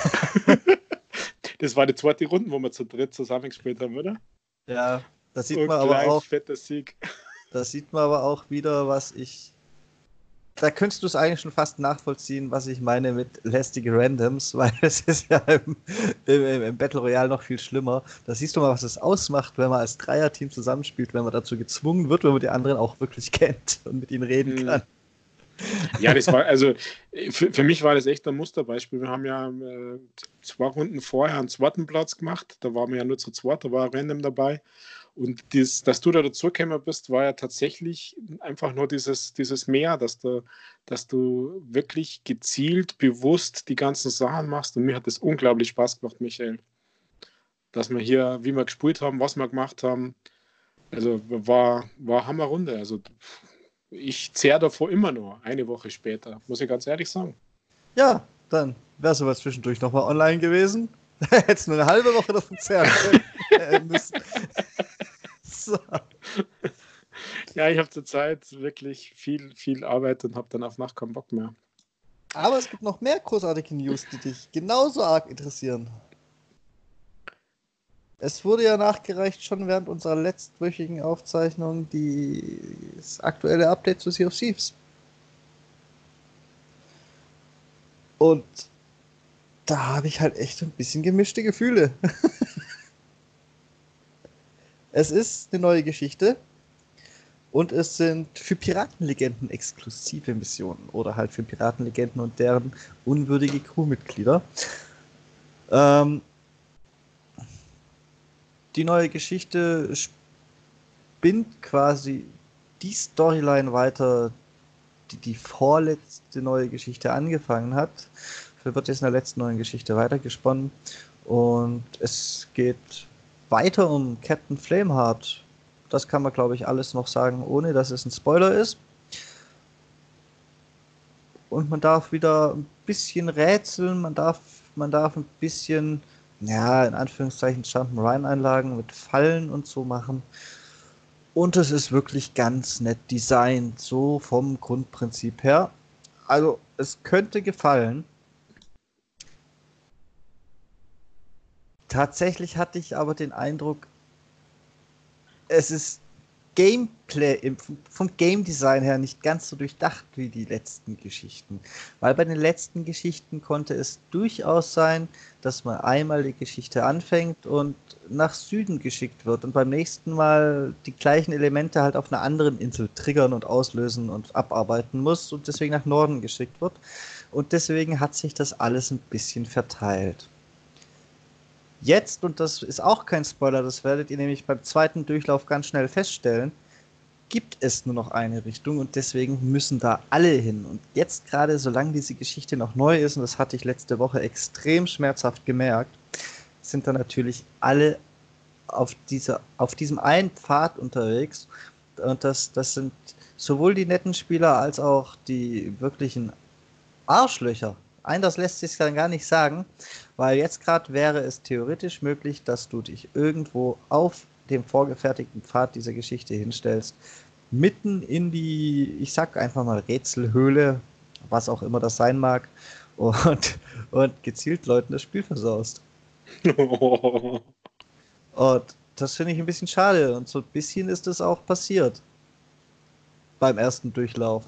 [SPEAKER 2] Das war die zweite Runde, wo wir zu dritt zusammengespielt haben, oder?
[SPEAKER 1] Ja, das sieht
[SPEAKER 2] und
[SPEAKER 1] man aber auch.
[SPEAKER 2] Fetter Sieg.
[SPEAKER 1] Das sieht man aber auch wieder, was ich. Da könntest du es eigentlich schon fast nachvollziehen, was ich meine mit lästige Randoms, weil es ist ja im Battle Royale noch viel schlimmer. Da siehst du mal, was es ausmacht, wenn man als Dreierteam zusammenspielt, wenn man dazu gezwungen wird, wenn man die anderen auch wirklich kennt und mit ihnen reden kann.
[SPEAKER 2] Ja, das war, also für mich war das echt ein Musterbeispiel. Wir haben ja 2 Runden vorher einen zweiten Platz gemacht. Da waren wir ja nur zu zweit, da war ein Random dabei. Und dass du da dazugekommen bist, war ja tatsächlich einfach nur dieses Mehr, dass du wirklich gezielt, bewusst die ganzen Sachen machst. Und mir hat das unglaublich Spaß gemacht, Michael. Dass wir hier, wie wir gespielt haben, was wir gemacht haben, also war Hammerrunde. Also ich zehre davor immer noch, eine Woche später, muss ich ganz ehrlich sagen.
[SPEAKER 1] Ja, dann wärst du aber zwischendurch nochmal online gewesen. Hättest nur eine halbe Woche davon zehren müssen. So.
[SPEAKER 2] Ja, ich habe zurzeit wirklich viel Arbeit und habe dann auf Nacht keinen Bock mehr.
[SPEAKER 1] Aber es gibt noch mehr großartige News, die dich genauso arg interessieren. Es wurde ja nachgereicht, schon während unserer letztwöchigen Aufzeichnung, das aktuelle Update zu Sea of Thieves. Und da habe ich halt echt ein bisschen gemischte Gefühle. Es ist eine neue Geschichte und es sind für Piratenlegenden exklusive Missionen oder halt für Piratenlegenden und deren unwürdige Crewmitglieder. Die neue Geschichte spinnt quasi die Storyline weiter, die vorletzte neue Geschichte angefangen hat. Wird jetzt in der letzten neuen Geschichte weitergesponnen. Und es geht weiter um Captain Flameheart. Das kann man, glaube ich, alles noch sagen, ohne dass es ein Spoiler ist. Und man darf wieder ein bisschen rätseln, man darf ein bisschen, ja, in Anführungszeichen Jump'n'Run-Einlagen mit Fallen und so machen. Und es ist wirklich ganz nett designt, so vom Grundprinzip her. Also, es könnte gefallen. Tatsächlich hatte ich aber den Eindruck, es ist Gameplay, vom Game Design her nicht ganz so durchdacht wie die letzten Geschichten. Weil bei den letzten Geschichten konnte es durchaus sein, dass man einmal die Geschichte anfängt und nach Süden geschickt wird und beim nächsten Mal die gleichen Elemente halt auf einer anderen Insel triggern und auslösen und abarbeiten muss und deswegen nach Norden geschickt wird. Und deswegen hat sich das alles ein bisschen verteilt. Jetzt, und das ist auch kein Spoiler, das werdet ihr nämlich beim zweiten Durchlauf ganz schnell feststellen, gibt es nur noch eine Richtung und deswegen müssen da alle hin. Und jetzt gerade, solange diese Geschichte noch neu ist, und das hatte ich letzte Woche extrem schmerzhaft gemerkt, sind da natürlich alle auf diesem einen Pfad unterwegs. Und das sind sowohl die netten Spieler als auch die wirklichen Arschlöcher. Anders lässt sich dann gar nicht sagen, weil jetzt gerade wäre es theoretisch möglich, dass du dich irgendwo auf dem vorgefertigten Pfad dieser Geschichte hinstellst, mitten in die, ich sag einfach mal Rätselhöhle, was auch immer das sein mag, und gezielt Leuten das Spiel versaust. Und das finde ich ein bisschen schade. Und so ein bisschen ist es auch passiert beim ersten Durchlauf.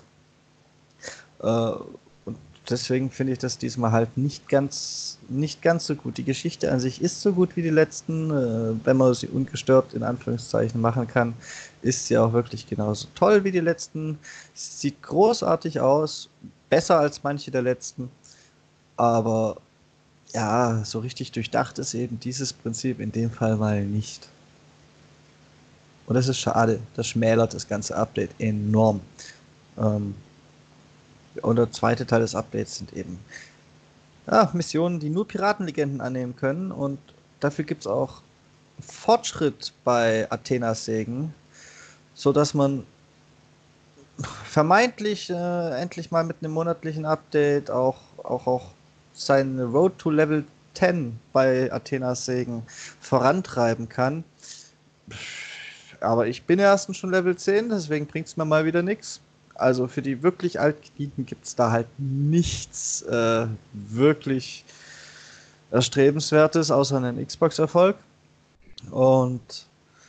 [SPEAKER 1] Und deswegen finde ich das diesmal halt nicht ganz so gut. Die Geschichte an sich ist so gut wie die letzten. Wenn man sie ungestört in Anführungszeichen machen kann, ist sie auch wirklich genauso toll wie die letzten. Sieht großartig aus, besser als manche der letzten. Aber ja, so richtig durchdacht ist eben dieses Prinzip in dem Fall mal nicht. Und das ist schade. Das schmälert das ganze Update enorm. Ähm, und der zweite Teil des Updates sind eben Missionen, die nur Piratenlegenden annehmen können. Und dafür gibt es auch Fortschritt bei Athenas Segen, sodass man vermeintlich endlich mal mit einem monatlichen Update auch seine Road to Level 10 bei Athenas Segen vorantreiben kann. Aber ich bin erstens schon Level 10, deswegen bringt es mir mal wieder nichts. Also für die wirklich Altgedienten gibt es da halt nichts wirklich Erstrebenswertes, außer einen Xbox-Erfolg. Und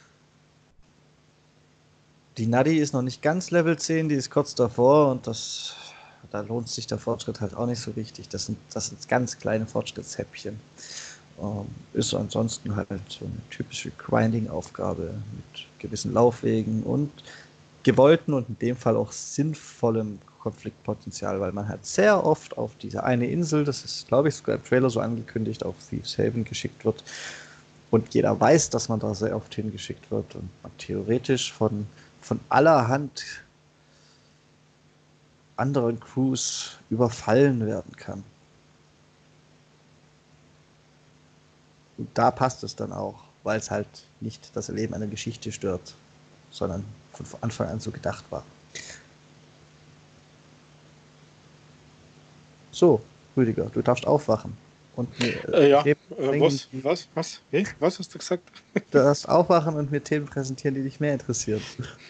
[SPEAKER 1] die Nadi ist noch nicht ganz Level 10, die ist kurz davor und da lohnt sich der Fortschritt halt auch nicht so richtig. Das sind ganz kleine Fortschrittshäppchen. Ist ansonsten halt so eine typische Grinding-Aufgabe mit gewissen Laufwegen und gewollten und in dem Fall auch sinnvollem Konfliktpotenzial, weil man halt sehr oft auf diese eine Insel, das ist, glaube ich, sogar im Trailer so angekündigt, auf Thieves Haven geschickt wird. Und jeder weiß, dass man da sehr oft hingeschickt wird und man theoretisch von allerhand anderen Crews überfallen werden kann. Und da passt es dann auch, weil es halt nicht das Erleben einer Geschichte stört, sondern von Anfang an so gedacht war. So, Rüdiger, du darfst aufwachen. Und mir
[SPEAKER 2] Ja,
[SPEAKER 1] Themen bringen,
[SPEAKER 2] was? Hey, was hast du gesagt?
[SPEAKER 1] du darfst aufwachen und mir Themen präsentieren, die dich mehr interessieren.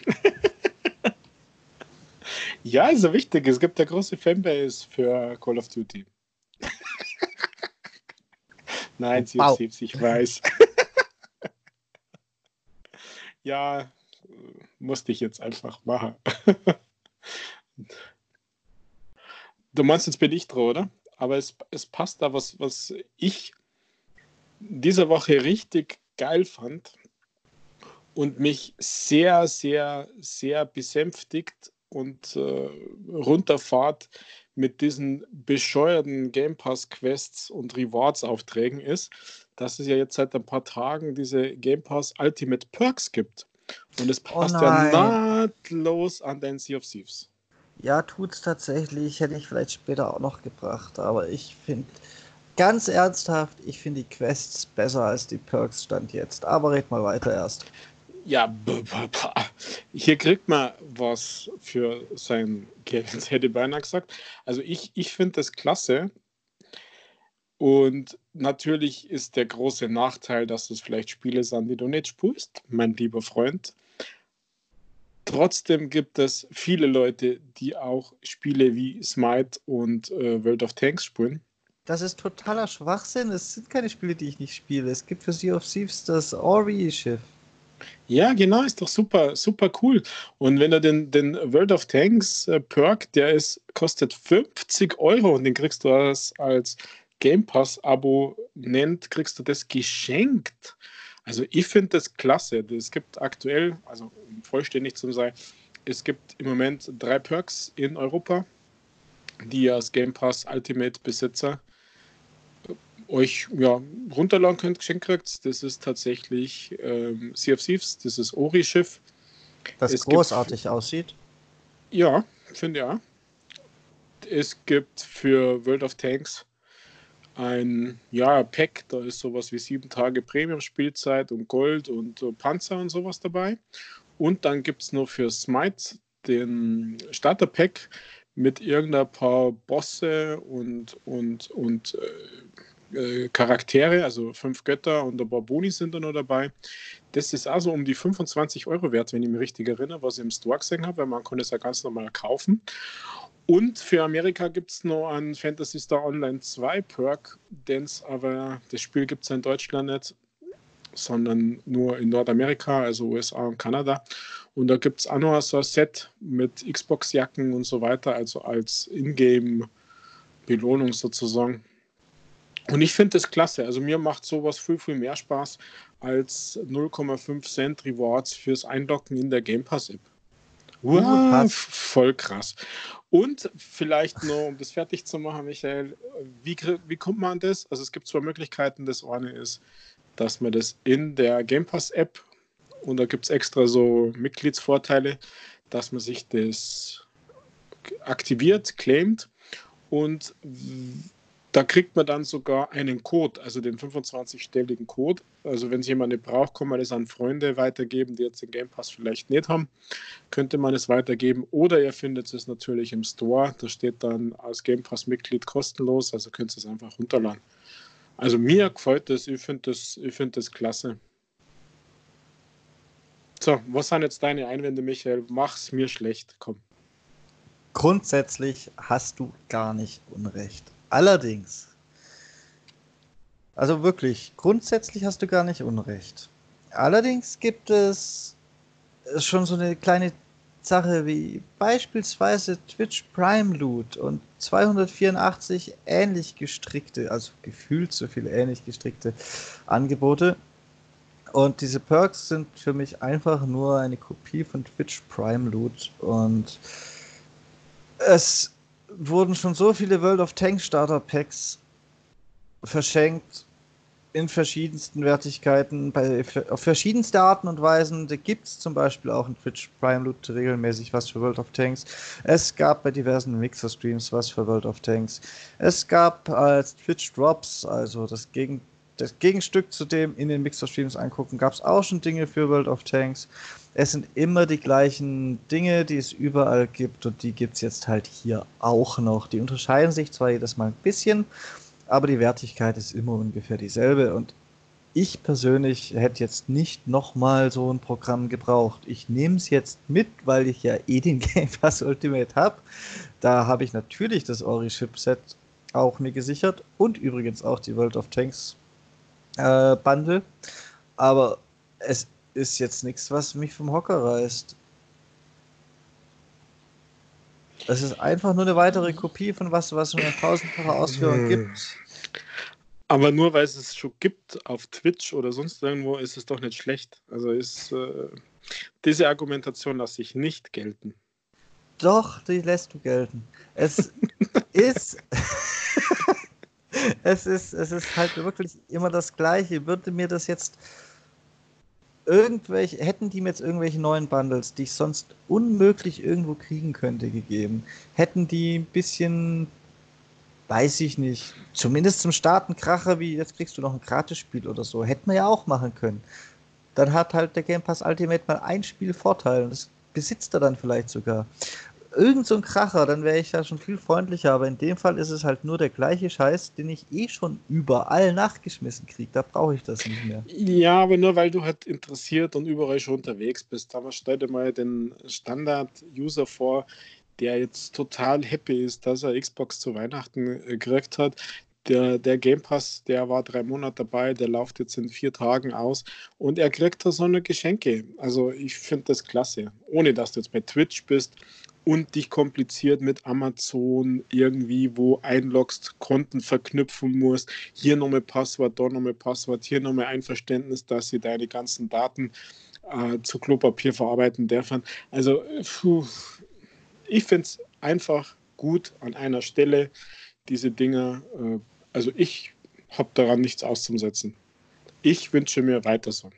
[SPEAKER 2] Ja, ist so wichtig. Es gibt eine große Fanbase für Call of Duty. Nein, Sea of
[SPEAKER 1] Wow.
[SPEAKER 2] Thieves, ich weiß. Ja, musste ich jetzt einfach machen. Du meinst, jetzt bin ich dran, oder? Aber es passt da was ich diese Woche richtig geil fand und mich sehr, sehr, sehr besänftigt und runterfahrt mit diesen bescheuerten Game Pass Quests und Rewards Aufträgen ist, dass es ja jetzt seit ein paar Tagen diese Game Pass Ultimate Perks gibt. Und es
[SPEAKER 1] Oh
[SPEAKER 2] passt ja
[SPEAKER 1] nein.
[SPEAKER 2] nahtlos an den Sea of Thieves.
[SPEAKER 1] Ja, tut's tatsächlich. Hätte ich vielleicht später auch noch gebracht. Aber ich finde, ganz ernsthaft, ich finde die Quests besser als die Perks Stand jetzt. Aber red mal weiter erst.
[SPEAKER 2] Ja, hier kriegt man was für sein Geld, hätte ich beinahe gesagt. Also ich finde das klasse. Und natürlich ist der große Nachteil, dass es vielleicht Spiele sind, die du nicht spielst, mein lieber Freund. Trotzdem gibt es viele Leute, die auch Spiele wie Smite und World of Tanks spielen.
[SPEAKER 1] Das ist totaler Schwachsinn. Es sind keine Spiele, die ich nicht spiele. Es gibt für Sea of Thieves das Ori-Schiff.
[SPEAKER 2] Ja, genau, ist doch super, super cool. Und wenn du den World of Tanks Perk, kostet 50 € und den kriegst du als Game Pass-Abo nennt, kriegst du das geschenkt. Also ich finde das klasse. Es gibt aktuell, also um vollständig zu sein, es gibt im Moment 3 Perks in Europa, die ihr als Game Pass Ultimate Besitzer euch runterladen könnt, geschenkt kriegt. Das ist tatsächlich Sea of Thieves, das ist Ori-Schiff.
[SPEAKER 1] Das
[SPEAKER 2] Es gibt,
[SPEAKER 1] großartig aussieht.
[SPEAKER 2] ja, finde ja. Es gibt für World of Tanks ein Pack, da ist sowas wie 7 Tage Premium-Spielzeit und Gold und Panzer und sowas dabei. Und dann gibt es noch für Smite den Starter-Pack mit irgendein paar Bosse und Charaktere, also 5 Götter und ein paar Boni sind da noch dabei. Das ist also um die 25 Euro wert, wenn ich mich richtig erinnere, was ich im Store gesehen habe, weil man kann es ja ganz normal kaufen. Und für Amerika gibt es noch einen Phantasy Star Online 2 Perk, aber das Spiel gibt es ja in Deutschland nicht, sondern nur in Nordamerika, also USA und Kanada. Und da gibt es auch noch so ein Set mit Xbox-Jacken und so weiter, also als Ingame-Belohnung sozusagen. Und ich finde das klasse. Also mir macht sowas viel, viel mehr Spaß als 0,5 Cent Rewards fürs Einloggen in der Game Pass App. Wow, voll krass. Und vielleicht noch, um das fertig zu machen, Michael, wie kommt man an das? Also es gibt 2 Möglichkeiten. Das eine ist, dass man das in der Game Pass App, und da gibt es extra so Mitgliedsvorteile, dass man sich das aktiviert, claimt, und da kriegt man dann sogar einen Code, also den 25-stelligen Code. Also wenn es jemand nicht braucht, kann man das an Freunde weitergeben, die jetzt den Game Pass vielleicht nicht haben. Könnte man es weitergeben. Oder ihr findet es natürlich im Store. Da steht dann als Game Pass-Mitglied kostenlos. Also könnt ihr es einfach runterladen. Also mir gefällt das. Ich finde das klasse. So, was sind jetzt deine Einwände, Michael? Mach's mir schlecht. Komm.
[SPEAKER 1] Grundsätzlich hast du gar nicht Unrecht. Allerdings, also wirklich, grundsätzlich hast du gar nicht Unrecht. Allerdings gibt es schon so eine kleine Sache wie beispielsweise Twitch Prime Loot und 284 ähnlich gestrickte, also gefühlt so viele ähnlich gestrickte Angebote. Und diese Perks sind für mich einfach nur eine Kopie von Twitch Prime Loot. Und es wurden schon so viele World of Tanks Starter Packs verschenkt in verschiedensten Wertigkeiten, auf verschiedenste Arten und Weisen. Da gibt es zum Beispiel auch in Twitch Prime Loot regelmäßig was für World of Tanks. Es gab bei diversen Mixer-Streams was für World of Tanks. Es gab als Twitch Drops, also das Gegenstück zu dem in den Mixer-Streams angucken, gab es auch schon Dinge für World of Tanks. Es sind immer die gleichen Dinge, die es überall gibt, und die gibt es jetzt halt hier auch noch. Die unterscheiden sich zwar jedes Mal ein bisschen, aber die Wertigkeit ist immer ungefähr dieselbe, und ich persönlich hätte jetzt nicht nochmal so ein Programm gebraucht. Ich nehme es jetzt mit, weil ich ja eh den Game Pass Ultimate habe. Da habe ich natürlich das Ori-Chipset auch mir gesichert und übrigens auch die World of Tanks Bundle. Aber es ist jetzt nichts, was mich vom Hocker reißt. Es ist einfach nur eine weitere Kopie von was es in 1000-facher Ausführung gibt.
[SPEAKER 2] Aber nur weil es schon gibt auf Twitch oder sonst irgendwo, ist es doch nicht schlecht. Also diese Argumentation lasse ich nicht gelten.
[SPEAKER 1] Doch, die lässt du gelten. Es ist es ist halt wirklich immer das Gleiche. Würde mir das jetzt hätten die mir jetzt irgendwelche neuen Bundles, die ich sonst unmöglich irgendwo kriegen könnte, gegeben, hätten die ein bisschen, weiß ich nicht, zumindest zum Starten Kracher, wie jetzt kriegst du noch ein Gratisspiel oder so, hätten wir ja auch machen können. Dann hat halt der Game Pass Ultimate mal ein Spiel Vorteil, und das besitzt er dann vielleicht sogar. Irgend so ein Kracher, dann wäre ich ja schon viel freundlicher, aber in dem Fall ist es halt nur der gleiche Scheiß, den ich eh schon überall nachgeschmissen kriege. Da brauche ich das nicht mehr.
[SPEAKER 2] Ja, aber nur weil du halt interessiert und überall schon unterwegs bist. Aber stell dir mal den Standard-User vor, der jetzt total happy ist, dass er Xbox zu Weihnachten gekriegt hat. Der Game Pass, der war 3 Monate dabei, der läuft jetzt in 4 Tagen aus und er kriegt da so eine Geschenke. Also ich finde das klasse. Ohne dass du jetzt bei Twitch bist und dich kompliziert mit Amazon irgendwie wo einloggst, Konten verknüpfen musst, hier nochmal Passwort, da nochmal Passwort, hier nochmal Einverständnis, dass sie deine ganzen Daten zu Klopapier verarbeiten dürfen. Also ich finde es einfach gut an einer Stelle, diese Dinger, also ich habe daran nichts auszusetzen. Ich wünsche mir weiter so.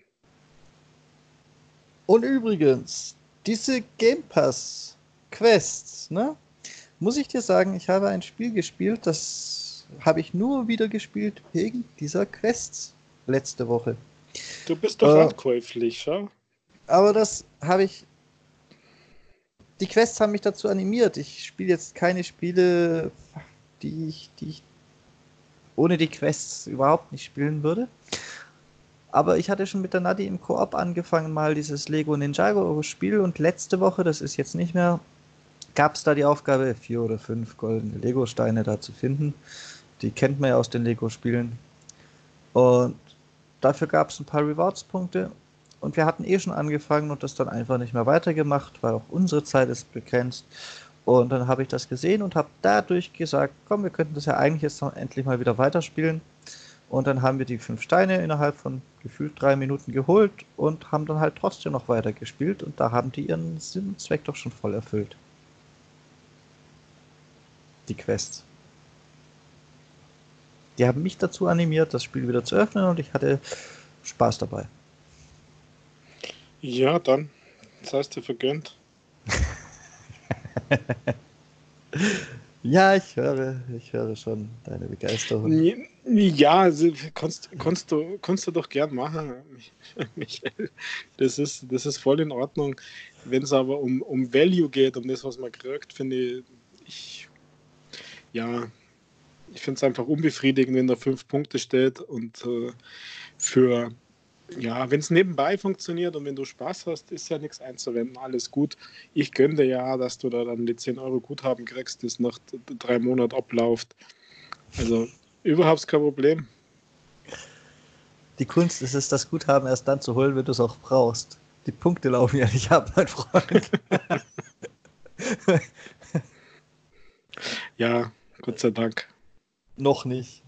[SPEAKER 1] Und übrigens, diese Game Pass Quests, ne? Muss ich dir sagen, ich habe ein Spiel gespielt, das habe ich nur wieder gespielt wegen dieser Quests letzte Woche.
[SPEAKER 2] Du bist doch auch käuflich, schau.
[SPEAKER 1] Aber das habe ich Die Quests haben mich dazu animiert. Ich spiele jetzt keine Spiele, die ich ohne die Quests überhaupt nicht spielen würde. Aber ich hatte schon mit der Nadi im Koop angefangen, mal dieses Lego Ninjago Spiel, und letzte Woche, das ist jetzt nicht mehr, gab es da die Aufgabe, 4 oder 5 goldene Lego-Steine da zu finden. Die kennt man ja aus den Lego-Spielen. Und dafür gab es ein paar Rewards-Punkte. Und wir hatten eh schon angefangen und das dann einfach nicht mehr weitergemacht, weil auch unsere Zeit ist begrenzt. Und dann habe ich das gesehen und habe dadurch gesagt, komm, wir könnten das ja eigentlich jetzt noch endlich mal wieder weiterspielen. Und dann haben wir die 5 Steine innerhalb von gefühlt 3 Minuten geholt und haben dann halt trotzdem noch weitergespielt. Und da haben die ihren Sinn und Zweck doch schon voll erfüllt. Die Quests. Die haben mich dazu animiert, das Spiel wieder zu öffnen, und ich hatte Spaß dabei.
[SPEAKER 2] Ja, dann. Das heißt, dir vergönnt.
[SPEAKER 1] Ja, ich höre schon deine Begeisterung.
[SPEAKER 2] Ja, also kannst du doch gern machen, Michael. Das ist voll in Ordnung. Wenn es aber um Value geht, um das, was man kriegt, finde ich, ja, ich finde es einfach unbefriedigend, wenn da 5 Punkte steht und für, ja, wenn es nebenbei funktioniert und wenn du Spaß hast, ist ja nichts einzuwenden, alles gut. Ich gönne dir ja, dass du da dann die 10 Euro Guthaben kriegst, das nach 3 Monaten abläuft. Also überhaupt kein Problem.
[SPEAKER 1] Die Kunst ist es, das Guthaben erst dann zu holen, wenn du es auch brauchst. Die Punkte laufen ja nicht ab, mein Freund.
[SPEAKER 2] Ja, Gott sei Dank.
[SPEAKER 1] Noch nicht.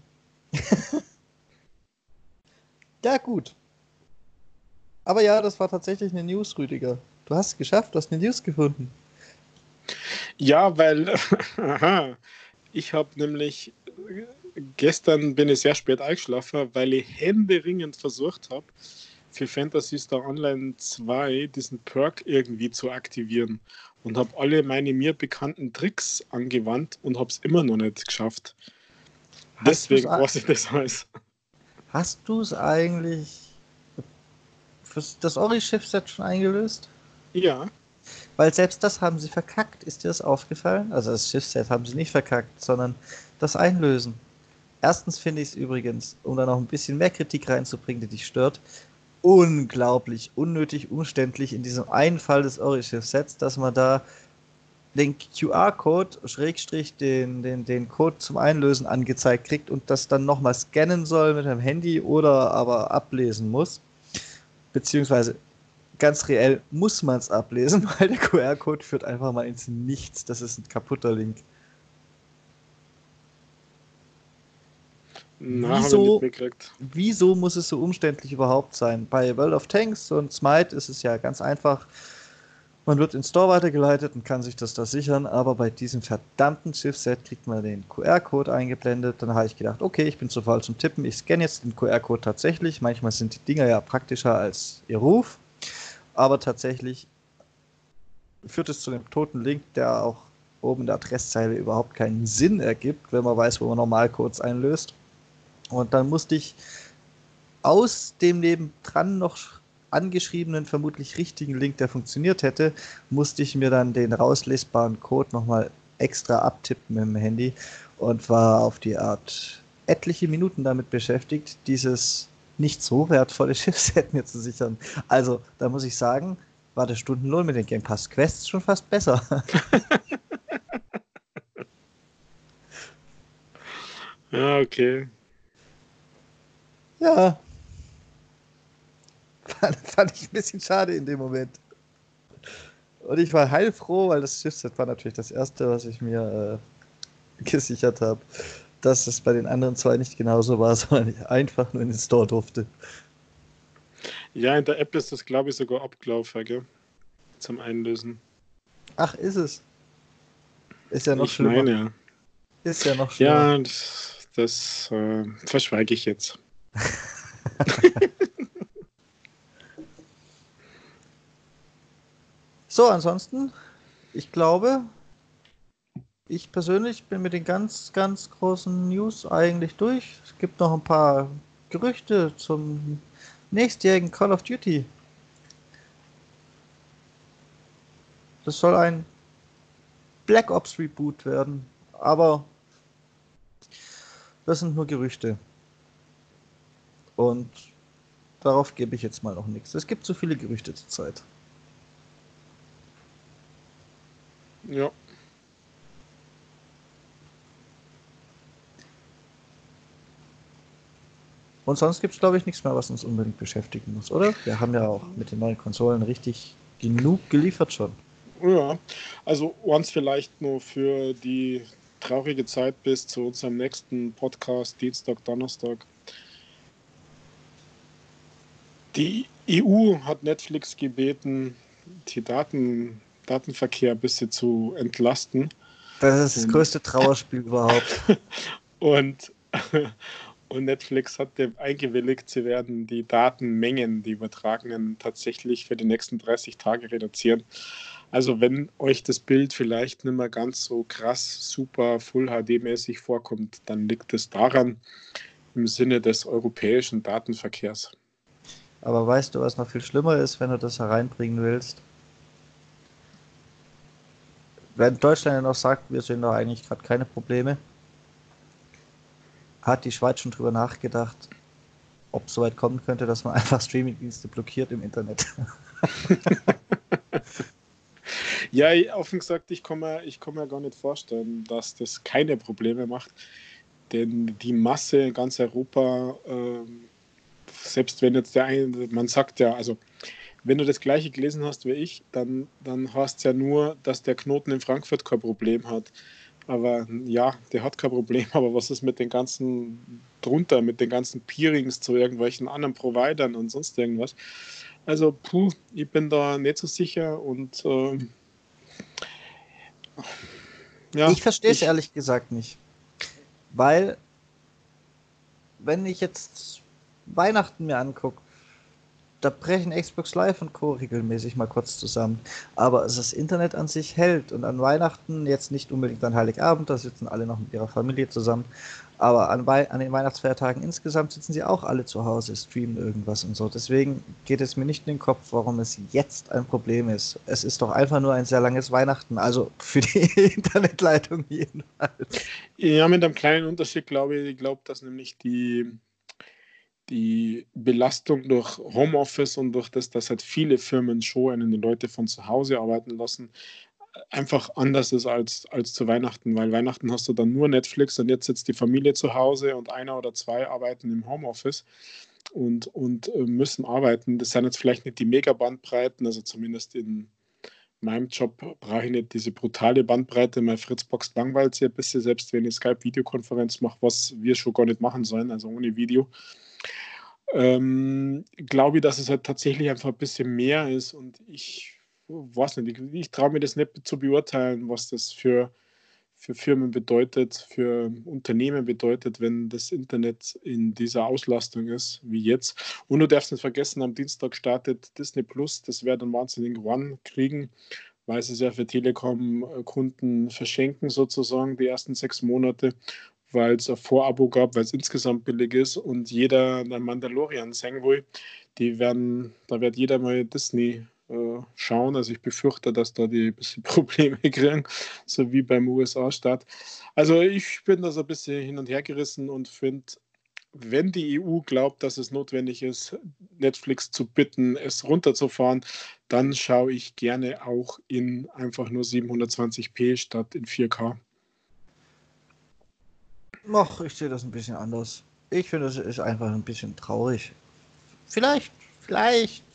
[SPEAKER 1] Ja, gut. Aber ja, das war tatsächlich eine News, Rüdiger. Du hast es geschafft, du hast eine News gefunden.
[SPEAKER 2] Ja, weil aha, ich habe nämlich gestern bin ich sehr spät eingeschlafen, weil ich händeringend versucht habe, für Phantasy Star Online 2 diesen Perk irgendwie zu aktivieren und habe alle meine mir bekannten Tricks angewandt und habe es immer noch nicht geschafft. Deswegen weiß ich das alles.
[SPEAKER 1] Hast du es eigentlich für das Ori-Schiff-Set schon eingelöst?
[SPEAKER 2] Ja.
[SPEAKER 1] Weil selbst das haben sie verkackt. Ist dir das aufgefallen? Also das Schiffsset haben sie nicht verkackt, sondern das Einlösen. Erstens finde ich es übrigens, um da noch ein bisschen mehr Kritik reinzubringen, die dich stört, unglaublich unnötig umständlich in diesem einen Fall des Ori-Schiff-Sets, dass man da den QR-Code, Schrägstrich, den Code zum Einlösen angezeigt kriegt und das dann nochmal scannen soll mit dem Handy oder aber ablesen muss. Beziehungsweise ganz reell muss man es ablesen, weil der QR-Code führt einfach mal ins Nichts. Das ist ein kaputter Link.
[SPEAKER 2] Na, habe ich nicht mitgekriegt.
[SPEAKER 1] Wieso muss es so umständlich überhaupt sein? Bei World of Tanks und Smite ist es ja ganz einfach. Man wird ins Store weitergeleitet und kann sich das da sichern, aber bei diesem verdammten Schiffsset kriegt man den QR-Code eingeblendet. Dann habe ich gedacht, okay, ich bin zu faul zum Tippen, ich scanne jetzt den QR-Code tatsächlich. Manchmal sind die Dinger ja praktischer als ihr Ruf, aber tatsächlich führt es zu einem toten Link, der auch oben in der Adresszeile überhaupt keinen Sinn ergibt, wenn man weiß, wo man Normalcodes einlöst. Und dann musste ich aus dem nebendran noch angeschriebenen, vermutlich richtigen Link, der funktioniert hätte, musste ich mir dann den rauslesbaren Code nochmal extra abtippen mit dem Handy und war auf die Art etliche Minuten damit beschäftigt, dieses nicht so wertvolle Schiffsset mir zu sichern. Also, da muss ich sagen, war der Stundenlohn mit den Game Pass Quests schon fast besser.
[SPEAKER 2] Ja, okay.
[SPEAKER 1] Ja, fand ich ein bisschen schade in dem Moment. Und ich war heilfroh, weil das Schiffsset war natürlich das erste, was ich mir gesichert habe, dass es bei den anderen zwei nicht genauso war, sondern ich einfach nur in den Store durfte.
[SPEAKER 2] Ja, in der App ist das, glaube ich, sogar abgelaufen, gell? Zum Einlösen.
[SPEAKER 1] Ach, ist es. Ist ja noch
[SPEAKER 2] Ich
[SPEAKER 1] schlimmer.
[SPEAKER 2] meine, ja.
[SPEAKER 1] Ist ja noch schlimmer.
[SPEAKER 2] Ja, das verschweige ich jetzt.
[SPEAKER 1] So, ansonsten, ich glaube, ich persönlich bin mit den ganz, ganz großen News eigentlich durch. Es gibt noch ein paar Gerüchte zum nächstjährigen Call of Duty. Das soll ein Black Ops Reboot werden. Aber das sind nur Gerüchte. Und darauf gebe ich jetzt mal noch nichts. Es gibt so viele Gerüchte zurzeit.
[SPEAKER 2] Ja.
[SPEAKER 1] Und sonst gibt es, glaube ich, nichts mehr, was uns unbedingt beschäftigen muss, oder? Wir haben ja auch mit den neuen Konsolen richtig genug geliefert schon.
[SPEAKER 2] Ja, also uns vielleicht nur für die traurige Zeit bis zu unserem nächsten Podcast, Dienstag, Donnerstag. Die EU hat Netflix gebeten, die Datenverkehr ein bisschen zu entlasten.
[SPEAKER 1] Das ist das größte Trauerspiel überhaupt.
[SPEAKER 2] Und Netflix hat dem eingewilligt, sie werden die Datenmengen, die übertragenen, tatsächlich für die nächsten 30 Tage reduzieren. Also wenn euch das Bild vielleicht nicht mehr ganz so krass, super, Full HD-mäßig vorkommt, dann liegt es daran, im Sinne des europäischen Datenverkehrs.
[SPEAKER 1] Aber weißt du, was noch viel schlimmer ist, wenn du das hereinbringen willst? Wenn Deutschland ja noch sagt, wir sehen da eigentlich gerade keine Probleme, hat die Schweiz schon drüber nachgedacht, ob es so weit kommen könnte, dass man einfach Streamingdienste blockiert im Internet.
[SPEAKER 2] Ja, offen gesagt, ich kann mir gar nicht vorstellen, dass das keine Probleme macht. Denn die Masse in ganz Europa, selbst wenn jetzt man sagt ja, also wenn du das Gleiche gelesen hast wie ich, dann heißt es ja nur, dass der Knoten in Frankfurt kein Problem hat. Aber ja, der hat kein Problem, aber was ist mit den ganzen drunter, mit den ganzen Peerings zu irgendwelchen anderen Providern und sonst irgendwas? Also, ich bin da nicht so sicher und ja,
[SPEAKER 1] Ich verstehe es ehrlich gesagt nicht. Weil, wenn ich jetzt Weihnachten mir angucke, da brechen Xbox Live und Co. regelmäßig mal kurz zusammen. Aber das Internet an sich hält. Und an Weihnachten, jetzt nicht unbedingt an Heiligabend, da sitzen alle noch mit ihrer Familie zusammen. Aber an den Weihnachtsfeiertagen insgesamt sitzen sie auch alle zu Hause, streamen irgendwas und so. Deswegen geht es mir nicht in den Kopf, warum es jetzt ein Problem ist. Es ist doch einfach nur ein sehr langes Weihnachten. Also für die Internetleitung jedenfalls.
[SPEAKER 2] Ja, mit einem kleinen Unterschied glaube ich. Ich glaube, dass nämlich die Belastung durch Homeoffice und durch das, dass halt viele Firmen schon die Leute von zu Hause arbeiten lassen, einfach anders ist als zu Weihnachten, weil Weihnachten hast du dann nur Netflix und jetzt sitzt die Familie zu Hause und einer oder zwei arbeiten im Homeoffice und müssen arbeiten. Das sind jetzt vielleicht nicht die Mega-Bandbreiten, also zumindest in meinem Job brauche ich nicht diese brutale Bandbreite. Meine Fritzbox langweilt sich ein bisschen, selbst wenn ich Skype-Videokonferenz mache, was wir schon gar nicht machen sollen, also ohne Video. Glaube ich, dass es halt tatsächlich einfach ein bisschen mehr ist und ich weiß nicht, ich traue mir das nicht zu beurteilen, was das für Firmen bedeutet, für Unternehmen bedeutet, wenn das Internet in dieser Auslastung ist, wie jetzt. Und du darfst nicht vergessen, am Dienstag startet Disney Plus, das werden einen wahnsinnigen Run kriegen, weil sie es ja für Telekom-Kunden verschenken, sozusagen, die ersten 6 Monate, weil es ein Vorabo gab, weil es insgesamt billig ist und jeder der Mandalorian sehen will, da wird jeder mal Disney schauen. Also ich befürchte, dass da die ein bisschen Probleme kriegen, so wie beim USA-Staat. Also ich bin da so ein bisschen hin und her gerissen und finde, wenn die EU glaubt, dass es notwendig ist, Netflix zu bitten, es runterzufahren, dann schaue ich gerne auch in einfach nur 720p statt in 4K.
[SPEAKER 1] Ach, ich sehe das ein bisschen anders. Ich finde, es ist einfach ein bisschen traurig. Vielleicht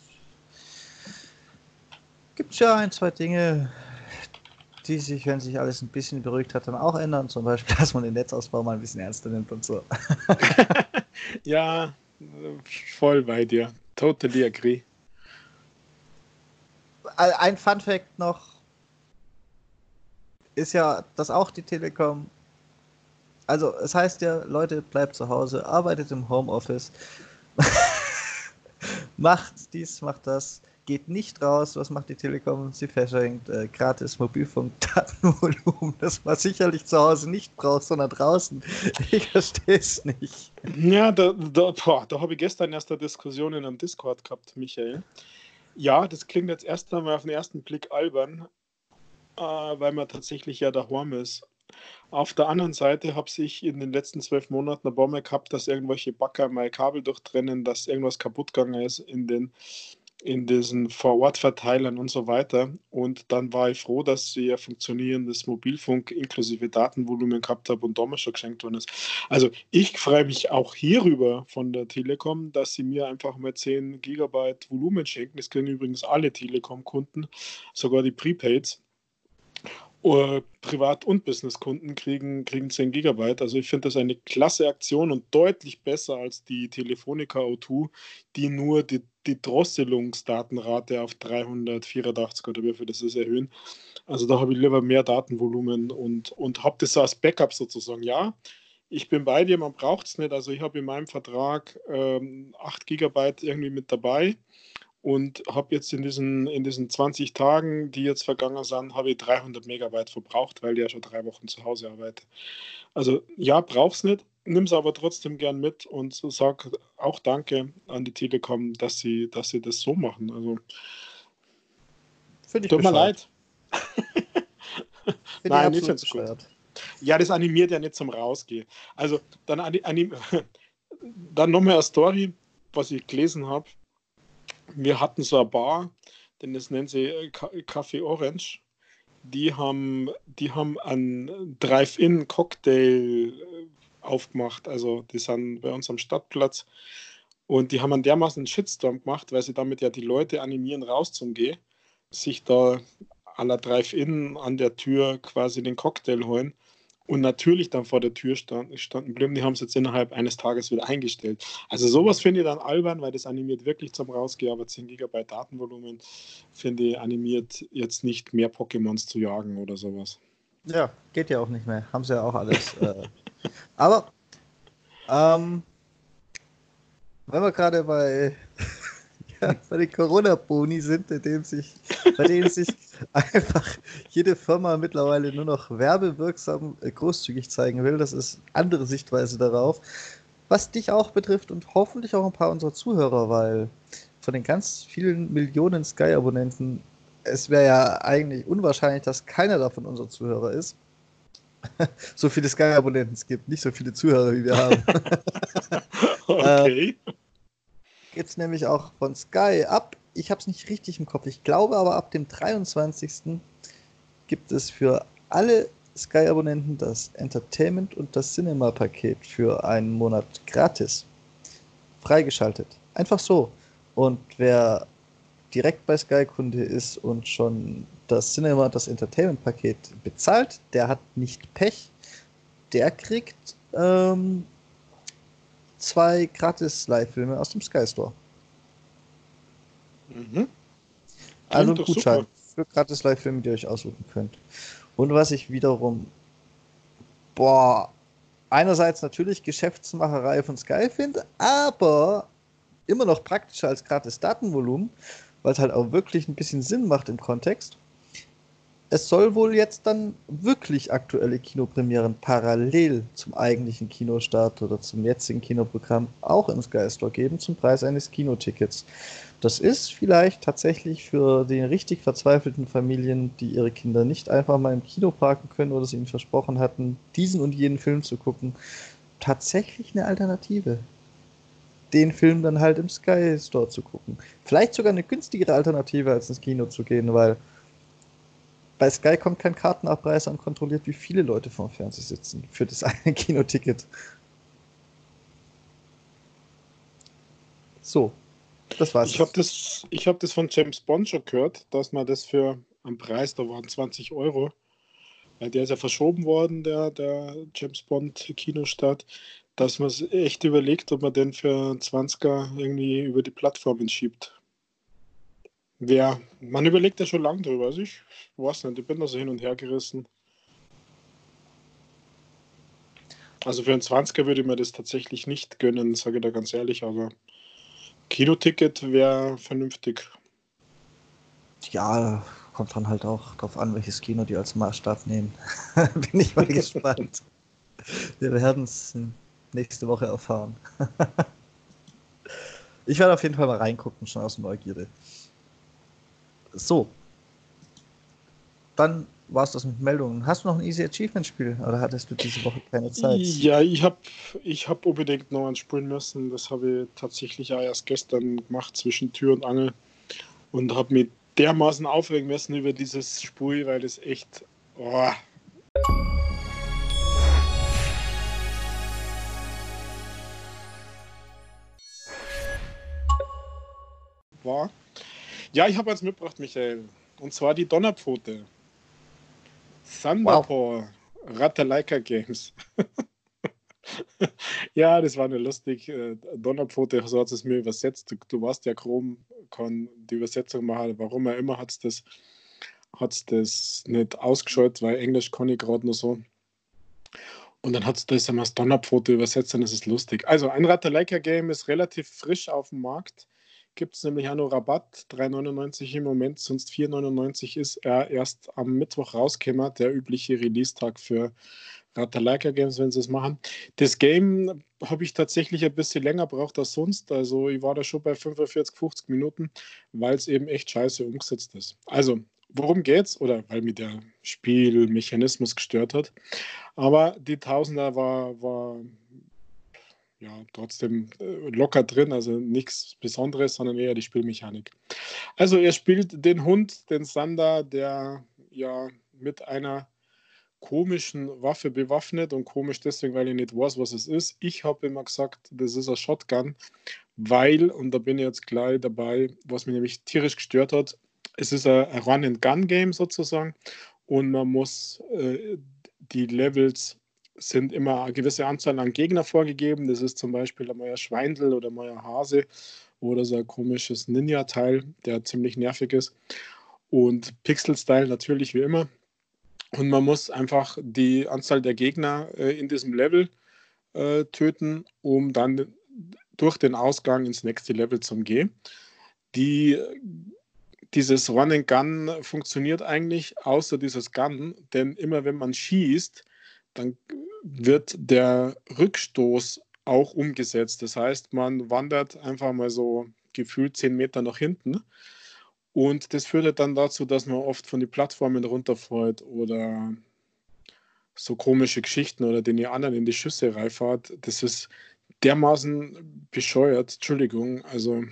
[SPEAKER 1] gibt es ja ein, zwei Dinge, die sich, wenn sich alles ein bisschen beruhigt hat, dann auch ändern. Zum Beispiel, dass man den Netzausbau mal ein bisschen ernster nimmt und so.
[SPEAKER 2] Ja, voll bei dir. Totally agree.
[SPEAKER 1] Ein Fun-Fact noch ist ja, dass auch die Telekom, also es heißt ja, Leute, bleibt zu Hause, arbeitet im Homeoffice, macht dies, macht das, geht nicht raus. Was macht die Telekom? Sie verschenkt gratis Mobilfunkdatenvolumen, das man sicherlich zu Hause nicht braucht, sondern draußen. Ich verstehe es nicht.
[SPEAKER 2] Ja, da habe ich gestern erst eine Diskussion in einem Discord gehabt, Michael. Ja, das klingt jetzt erst einmal auf den ersten Blick albern, weil man tatsächlich ja daheim ist. Auf der anderen Seite habe ich in den letzten 12 Monaten ein paar Mal gehabt, dass irgendwelche Bagger mein Kabel durchtrennen, dass irgendwas kaputt gegangen ist in diesen Vor-Ort-Verteilern und so weiter. Und dann war ich froh, dass ich ein funktionierendes Mobilfunk inklusive Datenvolumen gehabt habe und damals schon geschenkt worden ist. Also ich freue mich auch hierüber von der Telekom, dass sie mir einfach mal 10 Gigabyte Volumen schenken. Das kriegen übrigens alle Telekom-Kunden, sogar die Prepaids. Privat- und Businesskunden kriegen 10 Gigabyte. Also ich finde das eine klasse Aktion und deutlich besser als die Telefonica O2, die nur die Drosselungsdatenrate auf 384 oder wie viel das ist erhöhen. Also da habe ich lieber mehr Datenvolumen und habe das als Backup sozusagen. Ja, ich bin bei dir, man braucht es nicht. Also ich habe in meinem Vertrag 8 Gigabyte irgendwie mit dabei und habe jetzt in diesen 20 Tagen, die jetzt vergangen sind, habe ich 300 Megabyte verbraucht, weil ich ja schon 3 Wochen zu Hause arbeite. Also ja, brauch's nicht, nimm es aber trotzdem gern mit und so sag auch Danke an die Telekom, dass sie das so machen. Also
[SPEAKER 1] Finde ich
[SPEAKER 2] tut mir
[SPEAKER 1] bescheuert.
[SPEAKER 2] leid.
[SPEAKER 1] Finde ich
[SPEAKER 2] Nein, ich
[SPEAKER 1] absolut
[SPEAKER 2] finde es gut.
[SPEAKER 1] bescheuert.
[SPEAKER 2] Ja, das animiert ja nicht zum Rausgehen. Also dann, dann noch mehr eine Story, was ich gelesen habe. Wir hatten so eine Bar, denn das nennt sie Café Orange. Die haben einen Drive-In-Cocktail aufgemacht. Also die sind bei uns am Stadtplatz und die haben einen dermaßen Shitstorm gemacht, weil sie damit ja die Leute animieren, rauszugehen, sich da à la Drive-In an der Tür quasi den Cocktail holen und natürlich dann vor der Tür standen blieben. Die haben es jetzt innerhalb eines Tages wieder eingestellt. Also sowas finde ich dann albern, weil das animiert wirklich zum Rausgehen, aber 10 Gigabyte Datenvolumen finde ich animiert jetzt nicht mehr Pokémons zu jagen oder sowas.
[SPEAKER 1] Ja, geht ja auch nicht mehr. Haben sie ja auch alles. Aber ähm, wenn wir gerade bei den Corona-Boni sind, bei denen sich einfach jede Firma mittlerweile nur noch werbewirksam großzügig zeigen will, das ist eine andere Sichtweise darauf, was dich auch betrifft und hoffentlich auch ein paar unserer Zuhörer, weil von den ganz vielen Millionen Sky-Abonnenten, es wäre ja eigentlich unwahrscheinlich, dass keiner davon unser Zuhörer ist. So viele Sky-Abonnenten es gibt, nicht so viele Zuhörer, wie wir haben.
[SPEAKER 2] Okay.
[SPEAKER 1] Gibt es nämlich auch von Sky ab. Ich habe es nicht richtig im Kopf. Ich glaube aber ab dem 23. gibt es für alle Sky-Abonnenten das Entertainment- und das Cinema-Paket für einen Monat gratis. Freigeschaltet. Einfach so. Und wer direkt bei Sky-Kunde ist und schon das Cinema, das Entertainment-Paket bezahlt, der hat nicht Pech. Der kriegt 2 Gratis-Live-Filme aus dem Sky Store.
[SPEAKER 2] Mhm.
[SPEAKER 1] Also
[SPEAKER 2] Klingt
[SPEAKER 1] ein
[SPEAKER 2] doch super.
[SPEAKER 1] Gutschein für gratis Live-Filme, die ihr euch aussuchen könnt. Und was ich wiederum, einerseits natürlich Geschäftsmacherei von Sky finde, aber immer noch praktischer als gratis Datenvolumen, weil es halt auch wirklich ein bisschen Sinn macht im Kontext. Es soll wohl jetzt dann wirklich aktuelle Kinopremieren parallel zum eigentlichen Kinostart oder zum jetzigen Kinoprogramm auch im Sky Store geben, zum Preis eines Kinotickets. Das ist vielleicht tatsächlich für die richtig verzweifelten Familien, die ihre Kinder nicht einfach mal im Kino parken können oder sie ihnen versprochen hatten, diesen und jenen Film zu gucken, tatsächlich eine Alternative. Den Film dann halt im Sky Store zu gucken. Vielleicht sogar eine günstigere Alternative, als ins Kino zu gehen, weil bei Sky kommt kein Kartenabpreis und kontrolliert, wie viele Leute vorm Fernseher sitzen für das eine Kinoticket. So, das war's
[SPEAKER 2] Ich habe
[SPEAKER 1] jetzt.
[SPEAKER 2] das von James Bond schon gehört, dass man das für einen Preis, da waren 20 Euro, weil der ist ja verschoben worden, der James Bond Kinostart, dass man es echt überlegt, ob man den für 20er irgendwie über die Plattformen schiebt. Man überlegt ja schon lange drüber. Also ich weiß nicht, ich bin da so hin und her gerissen. Also für einen 20er würde ich mir das tatsächlich nicht gönnen, sage ich da ganz ehrlich, aber Kinoticket wäre vernünftig.
[SPEAKER 1] Ja, kommt dann halt auch drauf an, welches Kino die als Maßstab nehmen. Bin ich mal gespannt. Wir werden es nächste Woche erfahren. Ich werde auf jeden Fall mal reingucken, schon aus Neugierde. So, dann war's das mit Meldungen. Hast du noch ein Easy Achievement Spiel oder hattest du diese Woche keine Zeit?
[SPEAKER 2] Ja, ich hab unbedingt noch eins spielen müssen. Das habe ich tatsächlich auch erst gestern gemacht, zwischen Tür und Angel. Und habe mich dermaßen aufregen müssen über dieses Spiel, weil das echt... Oh. War. Ja, ich habe eins mitgebracht, Michael. Und zwar die Donnerpfote. Thunderpaw. Ratalaika Games. Ja, das war nur lustig. Donnerpfote, so hat es mir übersetzt. Du weißt ja, Chrome kann die Übersetzung machen. Warum er immer hat es das nicht ausgeschaltet, weil Englisch kann ich gerade nur so. Und dann hat es das einmal als Donnerpfote übersetzt und das ist lustig. Also ein Ratalaika-Game ist relativ frisch auf dem Markt. Gibt es nämlich auch noch Rabatt, 3,99 im Moment, sonst 4,99 ist er erst am Mittwoch rausgekommen, der übliche Release-Tag für Ratalaika Games, wenn sie es machen. Das Game habe ich tatsächlich ein bisschen länger braucht als sonst. Also ich war da schon bei 45, 50 Minuten, weil es eben echt scheiße umgesetzt ist. Also, worum geht's? Oder weil mir der Spielmechanismus gestört hat. Aber die Tausender war ja trotzdem locker drin, also nichts Besonderes, sondern eher die Spielmechanik. Also er spielt den Hund, den Sander, der ja mit einer komischen Waffe bewaffnet und komisch deswegen, weil ich nicht weiß, was es ist. Ich habe immer gesagt, das ist ein Shotgun, weil, und da bin ich jetzt gleich dabei, was mich nämlich tierisch gestört hat, es ist ein Run-and-Gun-Game sozusagen und man muss die Levels sind immer eine gewisse Anzahl an Gegner vorgegeben. Das ist zum Beispiel einmal ein Schweindel oder mal ein Hase oder so ein komisches Ninja-Teil, der ziemlich nervig ist. Und Pixel-Style natürlich wie immer. Und man muss einfach die Anzahl der Gegner in diesem Level töten, um dann durch den Ausgang ins nächste Level zu gehen. Dieses Run and Gun funktioniert eigentlich außer dieses Gun, denn immer wenn man schießt, dann wird der Rückstoß auch umgesetzt. Das heißt, man wandert einfach mal so gefühlt 10 Meter nach hinten und das führt dann dazu, dass man oft von den Plattformen runterfällt oder so komische Geschichten oder den ihr anderen in die Schüsse reinfahrt. Das ist dermaßen bescheuert. Entschuldigung, also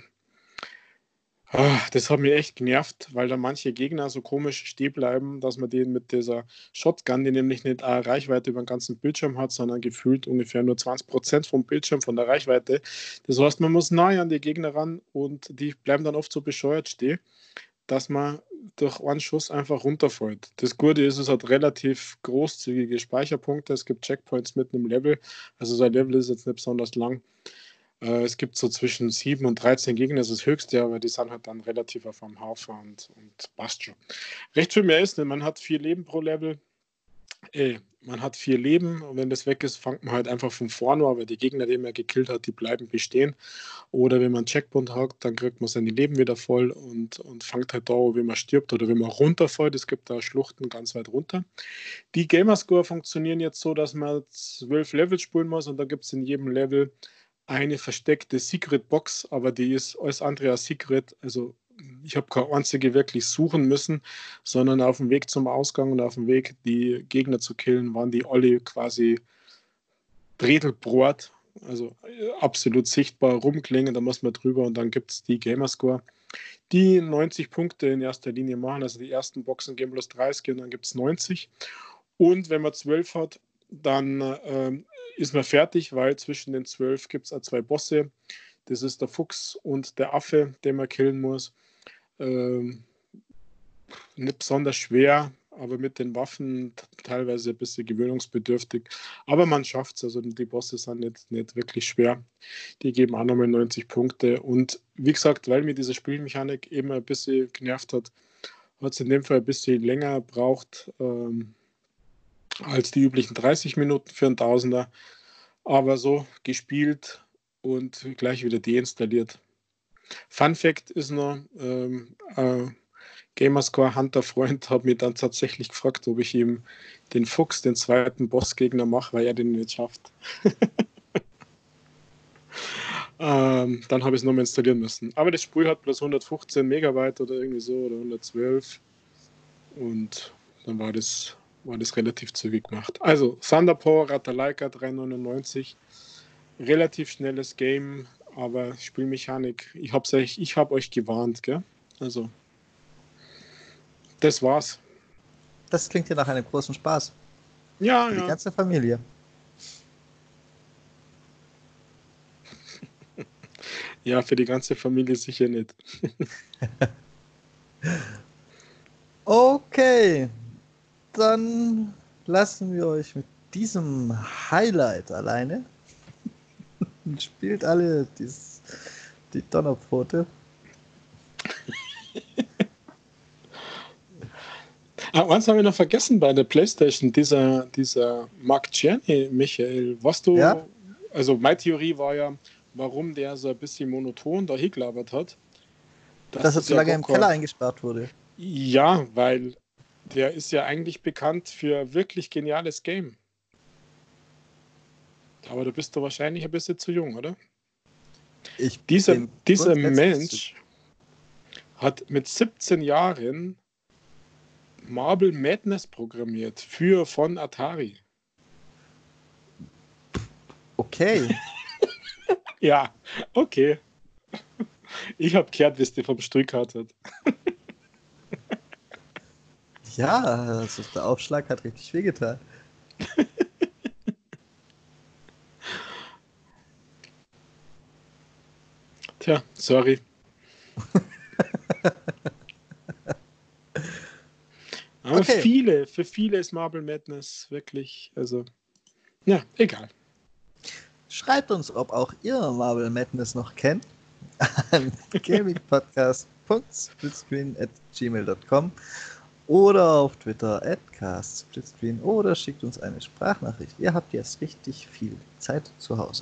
[SPEAKER 2] das hat mich echt genervt, weil da manche Gegner so komisch stehen bleiben, dass man den mit dieser Shotgun, die nämlich nicht eine Reichweite über den ganzen Bildschirm hat, sondern gefühlt ungefähr nur 20% vom Bildschirm von der Reichweite. Das heißt, man muss nahe an die Gegner ran und die bleiben dann oft so bescheuert stehen, dass man durch einen Schuss einfach runterfällt. Das Gute ist, es hat relativ großzügige Speicherpunkte. Es gibt Checkpoints mitten im Level. Also sein Level ist jetzt nicht besonders lang. Es gibt so zwischen 7 und 13 Gegner, das ist das höchste, aber die sind halt dann relativ auf einem Haufen und passt schon. Recht viel mehr ist nicht. Man hat 4 Leben pro Level. Man hat 4 Leben und wenn das weg ist, fängt man halt einfach von vorne an, weil die Gegner, die man gekillt hat, die bleiben bestehen. Oder wenn man einen Checkpoint hat, dann kriegt man seine Leben wieder voll und fängt halt da, wenn man stirbt oder wenn man runterfällt. Es gibt da Schluchten ganz weit runter. Die Gamerscore funktionieren jetzt so, dass man 12 Level spielen muss und da gibt es in jedem Level eine versteckte Secret Box, aber die ist alles andere als Secret. Also ich habe keine einzige wirklich suchen müssen, sondern auf dem Weg zum Ausgang und auf dem Weg, die Gegner zu killen, waren die alle quasi Bredelbrot, also absolut sichtbar rumklingen, da muss man drüber und dann gibt es die Gamerscore, die 90 Punkte in erster Linie machen. Also die ersten Boxen geben bloß 30 und dann gibt es 90. Und wenn man 12 hat, dann ist man fertig, weil zwischen den 12 gibt es auch 2 Bosse. Das ist der Fuchs und der Affe, den man killen muss. Nicht besonders schwer, aber mit den Waffen teilweise ein bisschen gewöhnungsbedürftig. Aber man schafft es, also die Bosse sind nicht wirklich schwer. Die geben auch nochmal 90 Punkte. Und wie gesagt, weil mir diese Spielmechanik eben ein bisschen genervt hat, hat es in dem Fall ein bisschen länger gebraucht als die üblichen 30 Minuten für einen Tausender. Aber so gespielt und gleich wieder deinstalliert. Fun Fact ist noch, Gamerscore Hunter Freund hat mich dann tatsächlich gefragt, ob ich ihm den Fuchs, den zweiten Bossgegner mache, weil er den nicht schafft. Dann habe ich es nochmal installieren müssen. Aber das Spiel hat bloß 115 Megabyte oder irgendwie so oder 112 und dann war das relativ zügig gemacht. Also Thunder Power, Ratalaika 3,99. Relativ schnelles Game, aber Spielmechanik, ich hab euch gewarnt, gell? Also, das war's.
[SPEAKER 1] Das klingt ja nach einem großen Spaß.
[SPEAKER 2] Ja,
[SPEAKER 1] Für die
[SPEAKER 2] ja.
[SPEAKER 1] ganze Familie.
[SPEAKER 2] Ja, für die ganze Familie sicher nicht.
[SPEAKER 1] Okay, dann lassen wir euch mit diesem Highlight alleine. Spielt alle die Donnerpfote.
[SPEAKER 2] Eins habe ich noch vergessen bei der PlayStation, dieser Mark Czerny, Michael.
[SPEAKER 1] Ja?
[SPEAKER 2] Also meine Theorie war ja, warum der so ein bisschen monoton da hingelabert hat.
[SPEAKER 1] Dass er zu lange im Keller eingesperrt wurde.
[SPEAKER 2] Ja, weil der ist ja eigentlich bekannt für wirklich geniales Game. Aber da bist du wahrscheinlich ein bisschen zu jung, oder? Dieser Mensch hat mit 17 Jahren Marble Madness programmiert von Atari.
[SPEAKER 1] Okay.
[SPEAKER 2] Ja, okay. Ich habe gehört, wie es dir vom Strick hat.
[SPEAKER 1] Ja, also der Aufschlag hat richtig wehgetan.
[SPEAKER 2] Tja, sorry. Aber
[SPEAKER 1] Okay.
[SPEAKER 2] für viele ist Marble Madness wirklich, also, ja, egal.
[SPEAKER 1] Schreibt uns, ob auch ihr Marble Madness noch kennt, an gamingpodcast.splitscreen@gmail.com oder auf Twitter @castsplitscreen oder schickt uns eine Sprachnachricht. Ihr habt jetzt richtig viel Zeit zu Hause.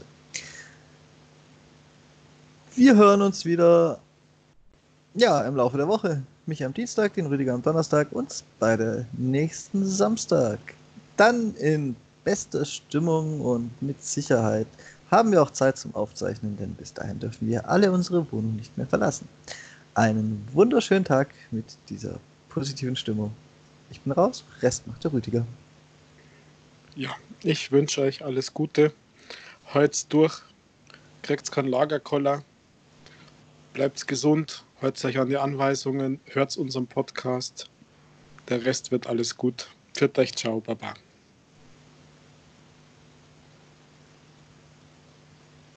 [SPEAKER 1] Wir hören uns wieder im Laufe der Woche. Mich am Dienstag, den Rüdiger am Donnerstag und beide nächsten Samstag. Dann in bester Stimmung und mit Sicherheit haben wir auch Zeit zum Aufzeichnen, denn bis dahin dürfen wir alle unsere Wohnung nicht mehr verlassen. Einen wunderschönen Tag mit dieser positiven Stimmung. Ich bin raus, Rest macht der Rüdiger.
[SPEAKER 2] Ja, ich wünsche euch alles Gute. Halt's durch, kriegt's keinen Lagerkoller, bleibt's gesund, halt's euch an die Anweisungen, hört's unseren Podcast. Der Rest wird alles gut. Pfiat euch, ciao, baba.